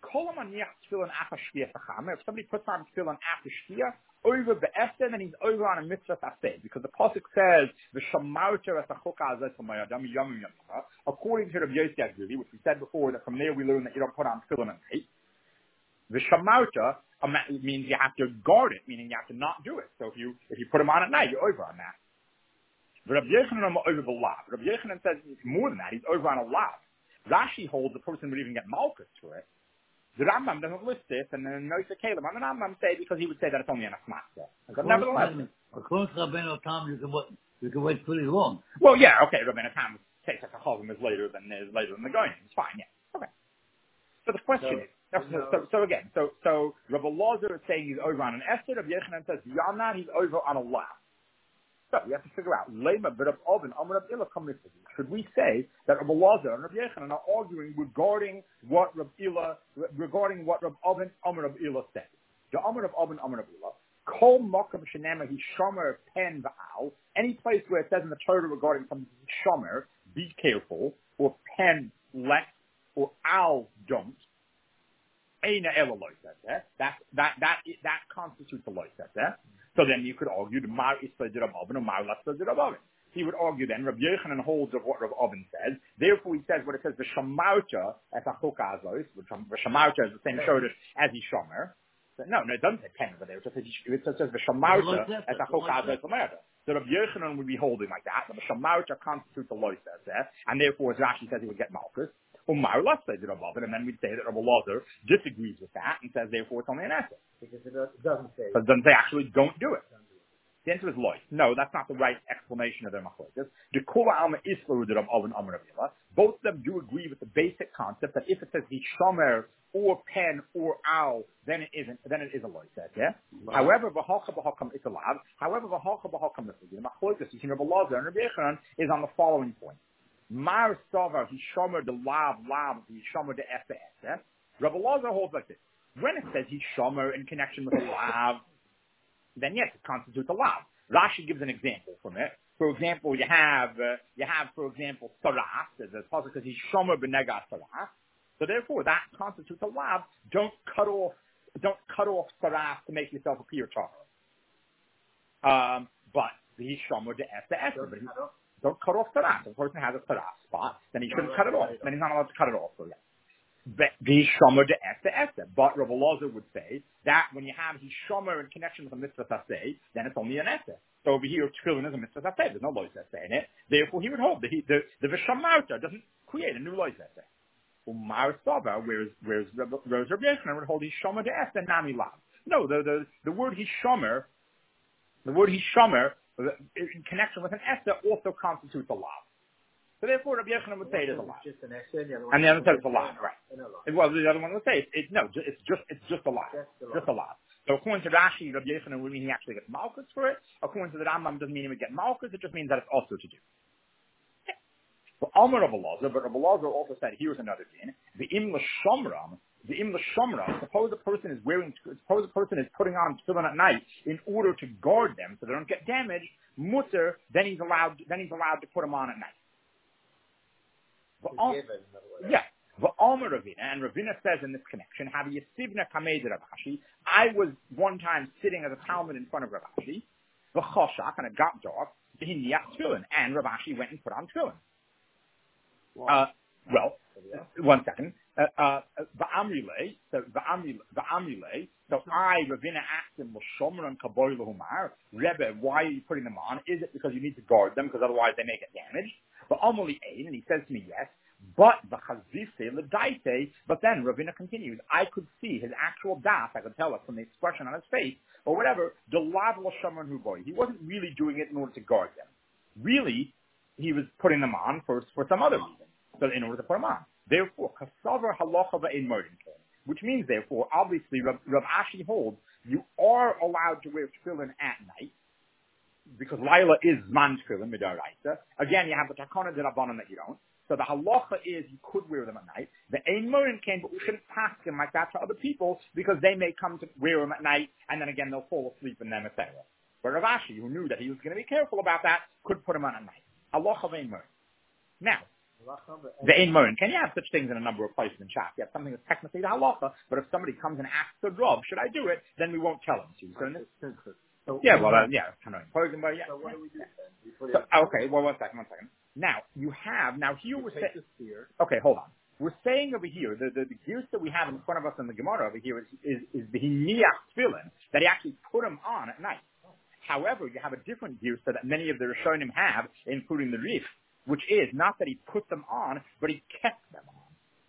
somebody puts on tefillin after shkia, over be'efter, then he's over on a mitzvah aseh, because the pasuk says the shamarter as a chukah azeh tamayadam yamim yamim. According to Rabbi Yossi Agdili, which we said before, that from there we learn that you don't put on tefillin at night. The shamarter means you have to guard it, meaning you have to not do it. So if you if you put them on at night, you're over on that. But Rabbi Yechanan is over the lav. Rabbi Yechanan says it's more than that. He's over on a lav. Rashi holds the person would even get malchus for it. The Rambam doesn't list this, and then Noisa Caleb on the Rambam say because he would say that it's only an asmachta. But nevertheless, according to Rabbeinu Tam, you can wait. You can wait pretty long. Well, yeah, okay. Rabbeinu Tam takes a chavim is later than is later than the going. It's fine, yeah, okay. So the question so, is, so, so, so again, so so Rabbi Lazar is saying he's over on an Esther. Rabbi Yechanan says Yana, he's over on a lav. So we have to figure out Lema B'Rab Oven Amar Rab Ila come. Should we say that Rabbi Lazar and Rabbi Yechanan are arguing regarding what Rab Ila regarding what Rab Oven Amar Rab Ila said? The Amar Rab Oven Amar Rab Ila Kol Makam Shenema He Shomer Pen Va'al. Any place where it says in the Torah regarding something Shomer, be careful, or pen let, or al don't. Eina Ela Loiseh. That that that that constitutes a Loiseh. So then you could argue the Mar Isla Dirabavin or Mar Lasla Dirabavin. he would argue then, Rabbi Yochanan holds of what Rav Oven says. Therefore, he says what it says, the Shamarta as a Chukazos, which the Shamarta is the same Shodesh as the Shomer. No, no, it doesn't say ten over there. It just says, it says the Shamarta as a Chukazos Lamerta. So Rabbi Yochanan would be holding like that. The Shamarta constitutes a loises there, and therefore, as Rashi says, he would get Malchus. Umar, let's say the Rav Oven, and then we'd say that Rabbi Lazar disagrees with that and says, therefore, it's only an essay. Because it doesn't say. But it doesn't say actually don't do it. The answer is lois. No, that's not the right explanation of their machlokes. The kula alma islu the Rav Oven Amar Rabbi. Both of them do agree with the basic concept that if it says the shomer or pen or owl, then it isn't. Then it is a lois. Yeah. Wow. However, v'halcha b'halkam it's allowed. However, v'halcha b'halkam the machlokes between Rabbi Lazar and Rabbi Yochanan is on the following point. Mar savar he shomer the lav lav he shomer the s s. Rabbi Lazar holds like this. When it says he shomer in connection with a lav, then yes, it constitutes a lav. Rashi gives an example from it. For example, you have, uh, you have, for example, saras, as a puzzle because he's shomer b'nega saras. So therefore, that constitutes a lav. Don't cut off, don't cut off saras to make yourself appear tahor. Um, but he's shomer the s s. But he, don't cut off saras. If a person has a saras spot, then he shouldn't cut it off. Then he's not allowed to cut it off. So yeah. The shomer de esta esta. But Rabbi Lazar would say that when you have his shomer in connection with a mitzvah taseh, then it's only an esta. So over here, tefillin is a mitzvah taseh. There's no lois esta in it. Therefore, he would hold the the the vishamarta doesn't create a new lois esta. Umar sava, whereas whereas Rabbi Yochanan would hold his shomer de esta nami lav. No, the the the word his shomer, the word his shomer in connection with an esta also constitutes a lav. So therefore, Rabbi Yochanan would say it is a lie. And the other said it's a lie, right? Well, the other one would say it's, it's no, it's just it's just a lie, just a lie. So according to Rashi, Rabbi Yochanan would mean he actually gets malchus for it. According to the Rambam, doesn't mean he would get malchus. It just means that it's also to do. But Amar Rabbi Lazar, but Rabbi Lazar also said here's another din: the im l'shomram, the im l'shomram. Suppose a person is wearing, suppose a person is putting on tefillin at night in order to guard them so they don't get damaged. Mutter, then he's allowed, then he's allowed to put them on at night. But, yeah, but Alma Ravina, and Ravina says in this connection, have Yesivna Kamei de Ravashi. I was one time sitting as a Talmud in front of Ravashi, the Choshak, and it got dark, the Hiniyach tefillin, and Ravashi went and put on tefillin. Uh, well, one second. Uh, uh, Va'amrile, so Va'amrile, so I, Ravina, asked him, L'shomer and Kaboy L'humar, Rebbe, why are you putting them on? Is it because you need to guard them, because otherwise they may get damaged? But Amali Ein, and he says to me, yes, but the Chazise, the Daite, but then Ravina continues, I could see his actual das, I could tell it from the expression on his face, or whatever, the Lav L'shomer and Huboy. He wasn't really doing it in order to guard them. Really, he was putting them on for, for some other reason, so in order to put them on. Therefore, Kasavar Halacha V'Ein Mordin, which means, therefore, obviously, Rav, Rav Ashi holds, you are allowed to wear tefillin at night, because Laila is man tefillin midaraisa. Again, you have the takana de rabbanan that you don't. So the halacha is you could wear them at night. The ein morin came, but we shouldn't pass them like that to other people because they may come to wear them at night and then again they'll fall asleep in them, et cetera. But Rav Ashi, who knew that he was going to be careful about that, could put them on at night. Halacha vein morin. Now, the ein morin. Can you have such things in a number of places in Shas? You have something that's technically the halacha, but if somebody comes and asks the Rav, should I do it? Then we won't tell him to. So in this, So yeah, well, uh, yeah, kind of important, but yeah. So what do we do then? We so, okay, well, one second, one second. Now, you have, now here we're saying, okay, hold on. We're saying over here, the, the, the gears that we have in front of us in the Gemara over here is, is, is the Hiniach tefillin, that he actually put them on at night. However, you have a different gear that many of the Rishonim have, including the Rif, which is not that he put them on, but he kept them on.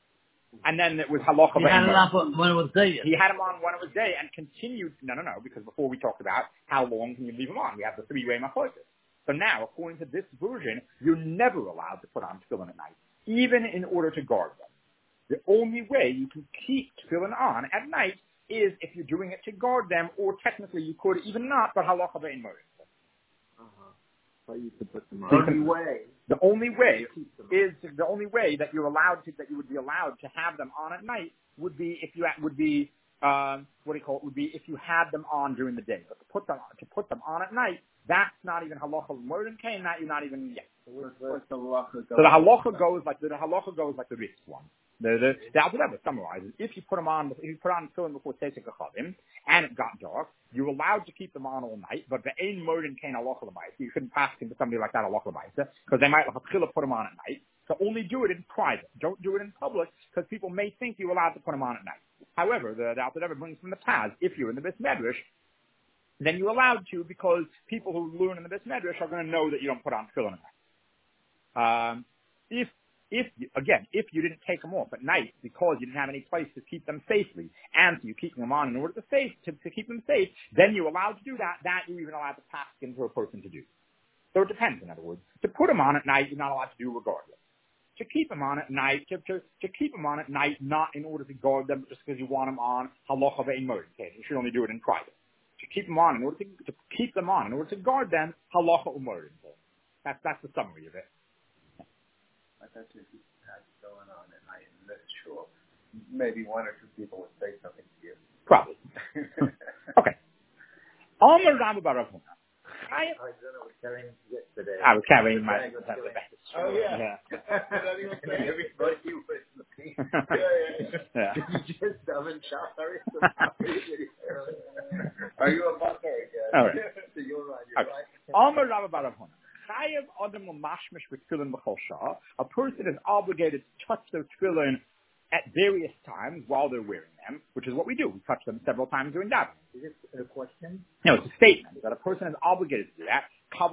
And then it was halacha. He had it on when it was day. He had them on when it was day and continued. No, no, no. Because before we talked about how long can you leave them on, we have the three-way machlokes. So now, according to this version, you're never allowed to put on tefillin at night, even in order to guard them. The only way you can keep tefillin on at night is if you're doing it to guard them, or technically you could even not, but halacha ve'in morid. Uh-huh. But you could put them on. The only way. The only way is the only way that you're allowed to that you would be allowed to have them on at night would be if you would be um, what do you call it would be if you had them on during the day. But to put them to put them on at night, that's not even halacha morid kain. That you're not even yet. So where's, where's the halacha So the halacha goes like the, the halacha goes like the risk one. The the the Alter Rebbe summarizes: if you put them on, if you put on tefillin before Tzeitzei Kachavim and it got dark, you're allowed to keep them on all night. But the ein modin kain halacha l'maisa. You shouldn't pass it to somebody like that halacha l'maisa because they might have to put them on at night. So only do it in private. Don't do it in public because people may think you're allowed to put them on at night. However, the, the Alter Rebbe brings from the Taz: if you're in the Beis Medrash, then you're allowed to because people who learn in the Beis Medrash are going to know that you don't put on tefillin at night. Um, if, if, again, if you didn't take them off at night because you didn't have any place to keep them safely, and so you're keeping them on in order to safe, to, to keep them safe, then you're allowed to do that, that you're even allowed to pass into a person to do. So it depends, in other words. To put them on at night, you're not allowed to do regardless. To keep them on at night, to, to, to keep them on at night, not in order to guard them, just because you want them on, halacha ve'in modin. You should only do it in private. To keep them on, in order to, to keep them on, in order to guard them, halacha u'modin. That's, that's the summary of it. I thought if you had going on at night in this shul, maybe one or two people would say something to you. Probably. Okay. Amar Rabbi Bar Rav Huna. I Alexander was carrying it today. I was carrying my. Oh yeah. Yeah. Everybody was looking. Yeah. Did you just daven shachar? Are you a bucker again? All right. So you're right. You're Okay. right. Amar Rabbi Bar Rav Huna. A person is obligated to touch their tefillin at various times while they're wearing them, which is what we do. We touch them several times during davening. Is this a question? No, it's a statement that a person is obligated to do that.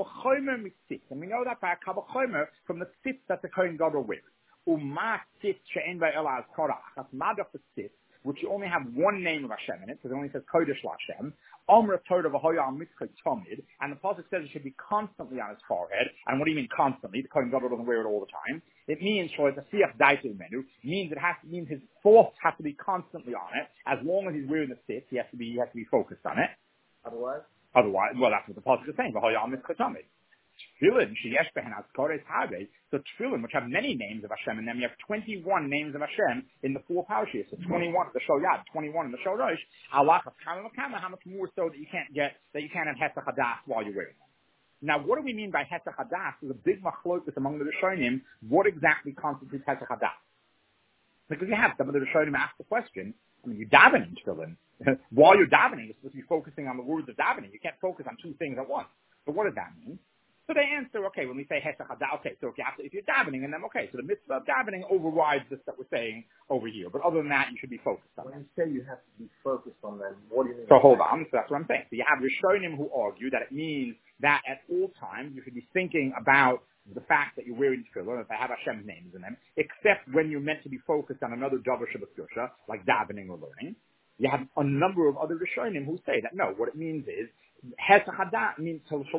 And we know that by Kavachomer from the tzitz that the Kohen Gadol wears. Uma tzitz she'en ba'ela az korach. That's madach the tzitz, which you only have one name of Hashem in it, because it only says Kodesh LaHashem. Omra Torah v'hoya al mitzvah tomid, and the pasuk says it should be constantly on his forehead. And what do you mean constantly? The Kohen Gadol doesn't wear it all the time. It means for the siach daito menu means it has to means his thoughts have to be constantly on it. As long as he's wearing the tzitz, he has to be he has to be focused on it. Otherwise, otherwise, well, that's what the pasuk is saying. V'hoya al mitzvah tomid. Tefillin, sheyesh behen azkores habe. So tefillin, which have many names of Hashem in them, you have twenty-one names of Hashem in the four parashiyos. So twenty-one of the Shoyad, twenty-one in the Shorosh. Allah kama kama, how much more so that you can't get that you can't have hesach hadas while you're wearing them. Now, what do we mean by hesach hadas? There's a big machlokus among the Rishonim. What exactly constitutes hesach hadas? Because you have some of the Rishonim ask the question. I mean, you're davening tefillin. While you're davening, you're supposed to be focusing on the words of davening. You can't focus on two things at once. But what does that mean? So they answer, okay, when we say hesach hadas, okay, so if, you have to, if you're davening, and then okay, so the mitzvah of davening overrides this that we're saying over here. But other than that, you should be focused on when it. you say you have to be focused on them, what do you mean? So hold on, so that's what I'm saying. So you have Rishonim who argue that it means that at all times you should be thinking about the fact that you're wearing tefillin, that they have Hashem's names in them, except when you're meant to be focused on another davar shabbat like davening or learning. You have a number of other Rishonim who say that no, what it means is hesach hadas means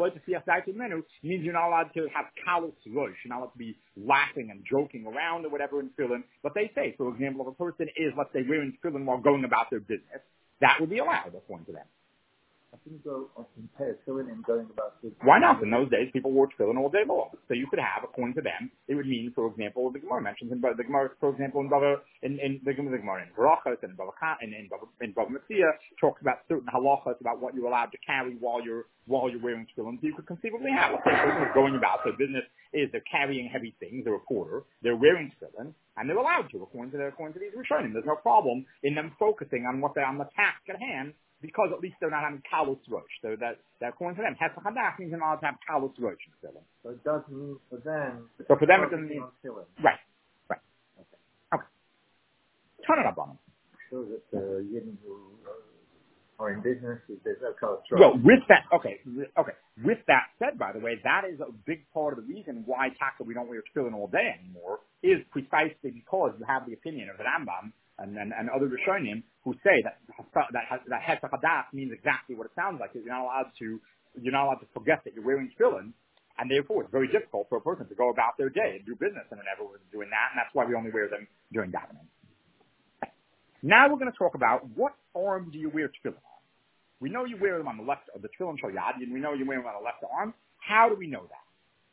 means you're not allowed to have kalus rosh, you're not allowed to be laughing and joking around or whatever in tefillin. But they say, for example, if a person is, let's say, wearing tefillin while going about their business, that would be allowed according to them. I think go on compare tefillin and going about business. Why not? In those days, people wore tefillin all day long. So you could have, according to them, it would mean, for example, the Gemara mentions in the Gemara, for example, in Bava, in, in the Gemara in Barachas and in Bava in, in Bava in Bava Metzia talks about certain halachas about what you're allowed to carry while you're while you're wearing tefillin. So you could conceivably have a person who's going about their business is they're carrying heavy things, they're a porter, they're wearing tefillin, and they're allowed to according to their according to these Rishonim. There's no problem in them focusing on what they on the task at hand. Because at least they're not having kalus rosh. So that, that according to them, hesach hadas means you're not allowed to have kalus rosh in tefillin. So it doesn't mean for them. So for them it doesn't mean. Right. Right. Okay. Okay. Turn it up on them. Sure that the Yidden who are in business, there's no kalus rosh. Well, with that, okay, okay. With that said, by the way, that is a big part of the reason why taka we don't wear tefillin all day anymore is precisely because you have the opinion of the Rambam and, and, and other Rishonim who say that that that hesach hadas means exactly what it sounds like. You're not allowed to you're not allowed to forget that you're wearing tefillin, and therefore it's very difficult for a person to go about their day and do business and whenever we're doing that, and that's why we only wear them during davening. Now we're going to talk about what arm do you wear tefillin on. We know you wear them on the left of the tefillin shoyad, and we know you wear them on the left arm. How do we know that?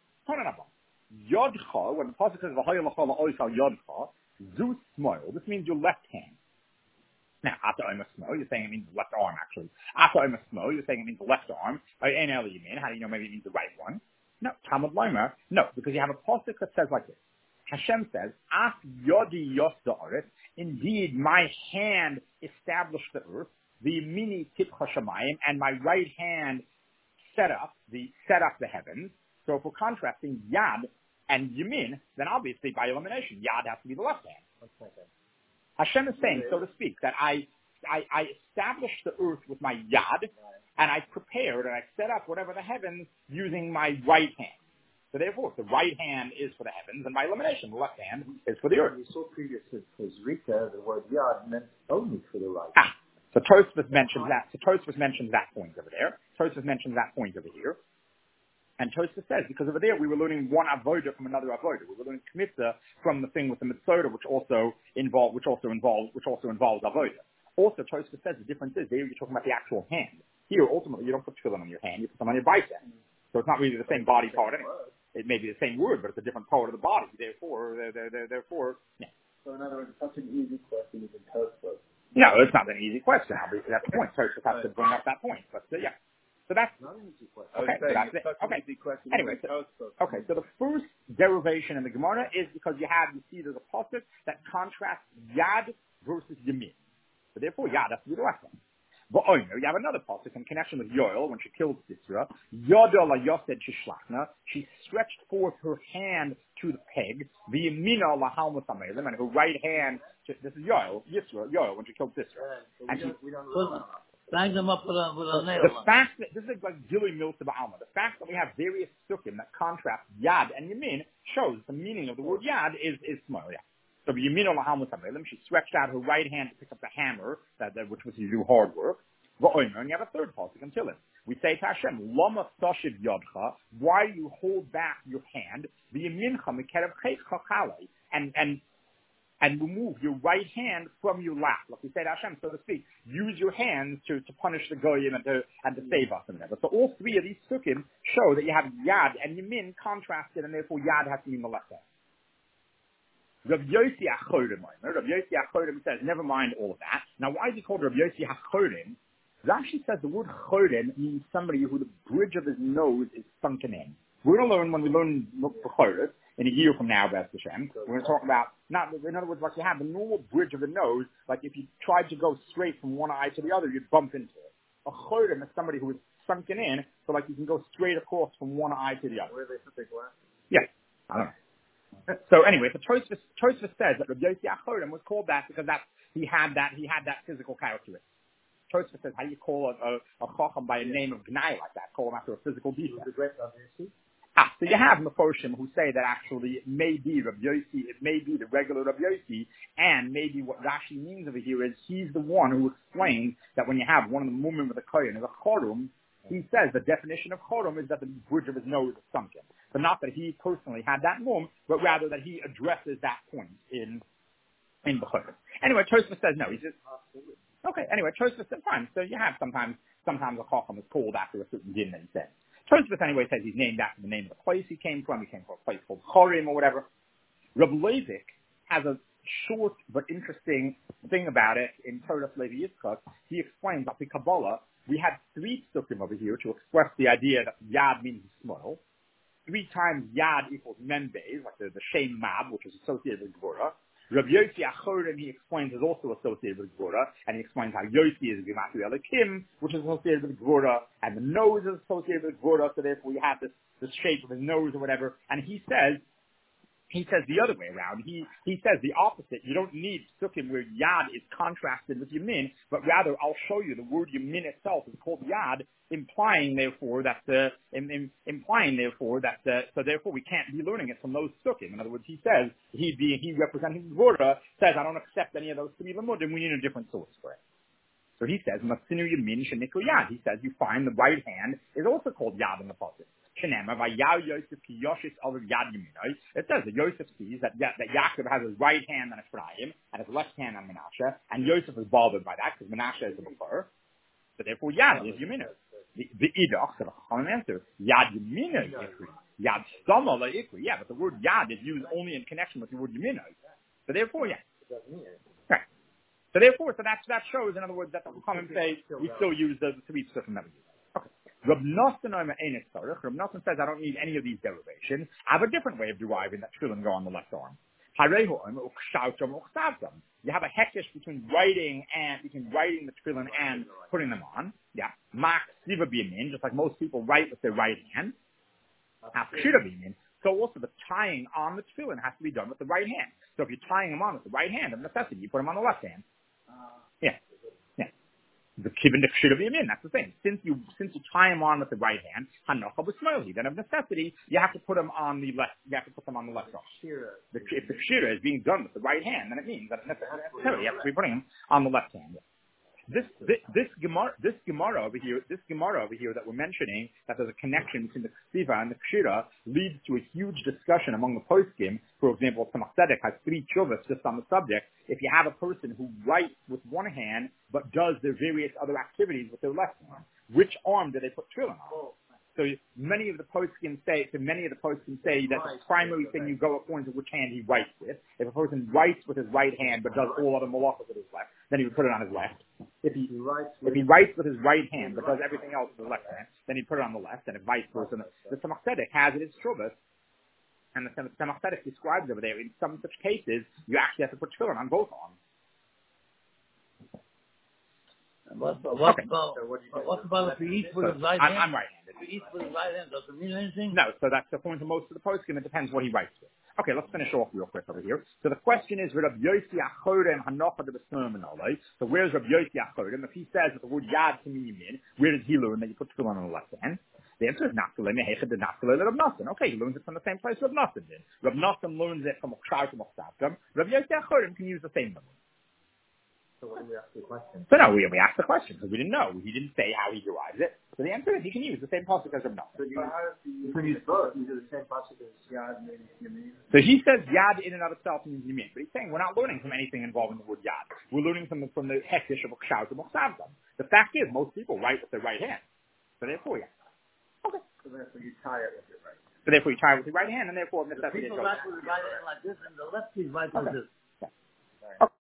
Yodcha, when the pasuk says v'hoya l'chol ha'oisal yodcha, zu smile. This means your left hand. Now, after Omer Smo, you're saying it means the left arm, actually. After Omer Smo, you're saying it means the left arm. How do you know maybe it means the right one? No, Talmud Lomer. No, because you have a pasuk that says like this. Hashem says, "Af yodi yos da'aretz." Indeed, my hand established the earth. The mini tipcha shamayim, and my right hand set up the set up the heavens. So if we're contrasting yad and yamin, then obviously by elimination, yad has to be the left hand. Okay. Hashem is saying, so to speak, that I, I I established the earth with my yad, and I prepared and I set up whatever the heavens using my right hand. So therefore, the right hand is for the heavens, and by elimination, the left hand is for the earth. We saw previously for Zrika, the word yad meant only for the right. Ah, so Tosfos mentions that. So Tosfos mentions that point over there. Tosfos mentions that point over here. And Tosfos says, because over there we were learning one avoda from another avoda. We were learning kmitza from the thing with the mitzvah, which also involve, which also involves, which also involves avoda. Also, Tosfos says the difference is there you're talking about the actual hand. Here, ultimately, you don't put tefillin on your hand; you put them on your bicep. So it's not really the same body part anyway. It may be the same word, but it's a different part of the body. Therefore, they're, they're, they're, therefore, yeah. So in other words, it's such an easy question even Tosfos. No, it's not an easy question. Obviously, that's the point. Tosfos has to bring up that point. But uh, yeah. So that's not an easy question. Okay, so that's it. Okay. Anyway, so, okay. So the first derivation in the Gemara is because you have, you see, there's a pasuk that contrasts yad versus yamin. So therefore, yad has to be the left one. But oh, you have another pasuk in connection with Yoel when she killed Sisera. Yoda la yosed shishlachna. She stretched forth her hand to the peg. V'yamina la halmus amelim, and her right hand. To, this is Yoel, Yisra, Yoel when she killed Sisera. So and she. We don't, we don't Bang them up with a, with a nail. The fact that, this is like Gilui Milsa Ba'alma, the fact that we have various sukkim that contrast Yad and Yamin shows the meaning of the word Yad is, is small, yeah. So Yamin on Lahamus Amelim, she stretched out her right hand to pick up the hammer, that, that, which was to do hard work. And you have a third pasuk until it. We say to Hashem, Lama Tashiv Yadcha, why do you hold back your hand? The Yamincha Mikerev Chaycha Chalei, and, and, and remove your right hand from your lap. Like we say to Hashem, so to speak, use your hands to, to punish the goyim and to, and to save us and whatever. So all three of these sukkim show that you have yad and yamin contrasted, and therefore yad has to be in the left hand. Rav Yossi HaChodim, Rav Yossi HaChodim says, never mind all of that. Now why is he called Rav Yossi HaChodim? Rashi says the word chodim means somebody who the bridge of his nose is sunken in. We're going to learn when we learn Chodim, in a year from now, B'ez Hashem, we're going to talk about, not, in other words, like you have the normal bridge of the nose, like if you tried to go straight from one eye to the other, you'd bump into it. A chodim is somebody who is sunken in, so like you can go straight across from one eye to the other. Where they put their glasses? Yes. I don't know. So anyway, the Tosfos, Tosfos says that Rabbi Yossi HaChodim was called that because that, he had that, he had that physical characteristic. Tosfos says, how do you call a, a, a chacham by a name of Gnai like that? Call him after a physical defect. Ah, so you have Mefoshim who say that actually it may be Rabbi Yossi, it may be the regular Rabbi Yossi, and maybe what Rashi means over here is he's the one who explains that when you have one of the mumim with a kohen is a chorum, he says the definition of chorum is that the bridge of his nose is sunken. But not that he personally had that mum, but rather that he addresses that point in in the chorum. Anyway, Tosfos says no. He says, okay, anyway, Tosfos says fine. So you have sometimes, sometimes a chacham is called after a certain din that he said. Tosfos anyway says he's named after the name of the place he came from. He came from a place called Chorim or whatever. Reb Leivik has a short but interesting thing about it in Torah Levi Yitzchak. He explains that the Kabbalah, we had three psukim over here to express the idea that yad means small. Three times yad equals membez, like the, the shem mab, which is associated with Gvura. Rabbi Yossi HaChodim, he explains, is also associated with Gvura, and he explains how Yossi is Gematria Elikim, which is associated with Gvura, and the nose is associated with Gvura, so therefore you have this, this shape of his nose or whatever, and he says, he says the other way around. He he says the opposite. You don't need psukim where yad is contrasted with yamin, but rather I'll show you the word yamin itself is called yad, implying therefore that the in, in, implying therefore that the, so therefore we can't be learning it from those psukim. In other words, he says he be he representing Gvura says I don't accept any of those three limudim. We need a different source for it. So he says matzinu yamin shenikru yad. He says you find the right hand is also called yad in the pasuk. It says that Yosef sees that, that, that Yaakov has his right hand on Ephraim and his left hand on Menashe, and Yosef is bothered by that because Menashe is the before. So therefore, Yad is Yemino. The, the Idach, the common answer, Yad Yemino Ikri. Yad Sama La Ikri. Yeah, but the word Yad is used only in connection with the word Yemino. So therefore, yeah. Right. So therefore, so that, that shows, in other words, that the common say we still use the, the three stuff that we use. Okay. Rab Nosson Rab Nosson says I don't need any of these derivations. I have a different way of deriving that tefillin go on the left arm. You have a heckish between writing and between writing the tefillin and putting them on. Yeah, Mak Siva Biyamin, just like most people write with their right hand. So also the tying on the tefillin has to be done with the right hand. So if you're tying them on with the right hand, of necessity, you put them on the left hand. Yeah, yeah. The kibbutz should have been. That's the thing. Since you since you tie them on with the right hand, hanocha b'smoili, then of necessity you have to put them on the left. You have to put them on the left arm. The, if the kshira is being done with the right hand, then it means that necessarily you have to be putting them on the left hand. This this this Gemara this Gemara over here this Gemara over here that we're mentioning, that there's a connection between the ksiva and the kshira, leads to a huge discussion among the poskim. For example, Tzemach Tzedek has three chuvas just on the subject. If you have a person who writes with one hand but does their various other activities with their left arm, which arm do they put tefillin on? So many of the poskim say, so many of the poskim say that the primary thing you go according to which hand he writes with. If a person writes with his right hand but does all other malachas with his left, then he would put it on his left. If he if he writes with his right hand but does everything else with his left hand, then he'd put it on the left, and if vice versa. The Tzemach Tzedek has it as shuvas, and the Tzemach Tzedek describes over there, in some such cases, you actually have to put tefillin on both arms. What, what, okay. about, so what, what about if he eats with so his right I'm, hand? I'm right-handed. If he eats with his right hand, does it mean anything? No, so that's according to most of the poskim. It depends what he writes with. Okay, let's finish off real quick over here. So the question is, Rab Yossi Achodem Hanocha de B'Smermanolei. So where's Rab Yossi Achodem? If he says that the word Yad can mean Yamin, where does he learn that you put tefillin on the left hand? The answer is Naftale Mehechad de Naftale Rab Nosson. Okay, he learns it from the same place Rab Nosson did. Rab Nosson learns it from Ochshar to Mochsavkam. Rab Yossi Achodem can use the same number. So what do we ask the question? So no, we, we asked the question because we didn't know. He didn't say how he derives it. So the answer is he can use the same pasuk as Rab Nosson. So you, you can use both. You do the same pasuk as Yad and Yamin. So he says Yad in and of itself means Yamin, but he's saying we're not learning from anything involving the word Yad. We're learning from the from the hektish of Ochshar to Mochsavkam. The fact is, most people write with their right hand. So therefore, yeah. Okay. So therefore you tie it with your right hand. So therefore you tie it with your right hand, and therefore The necessity people goes. write with the right hand like this, and the lefties write Okay. with this.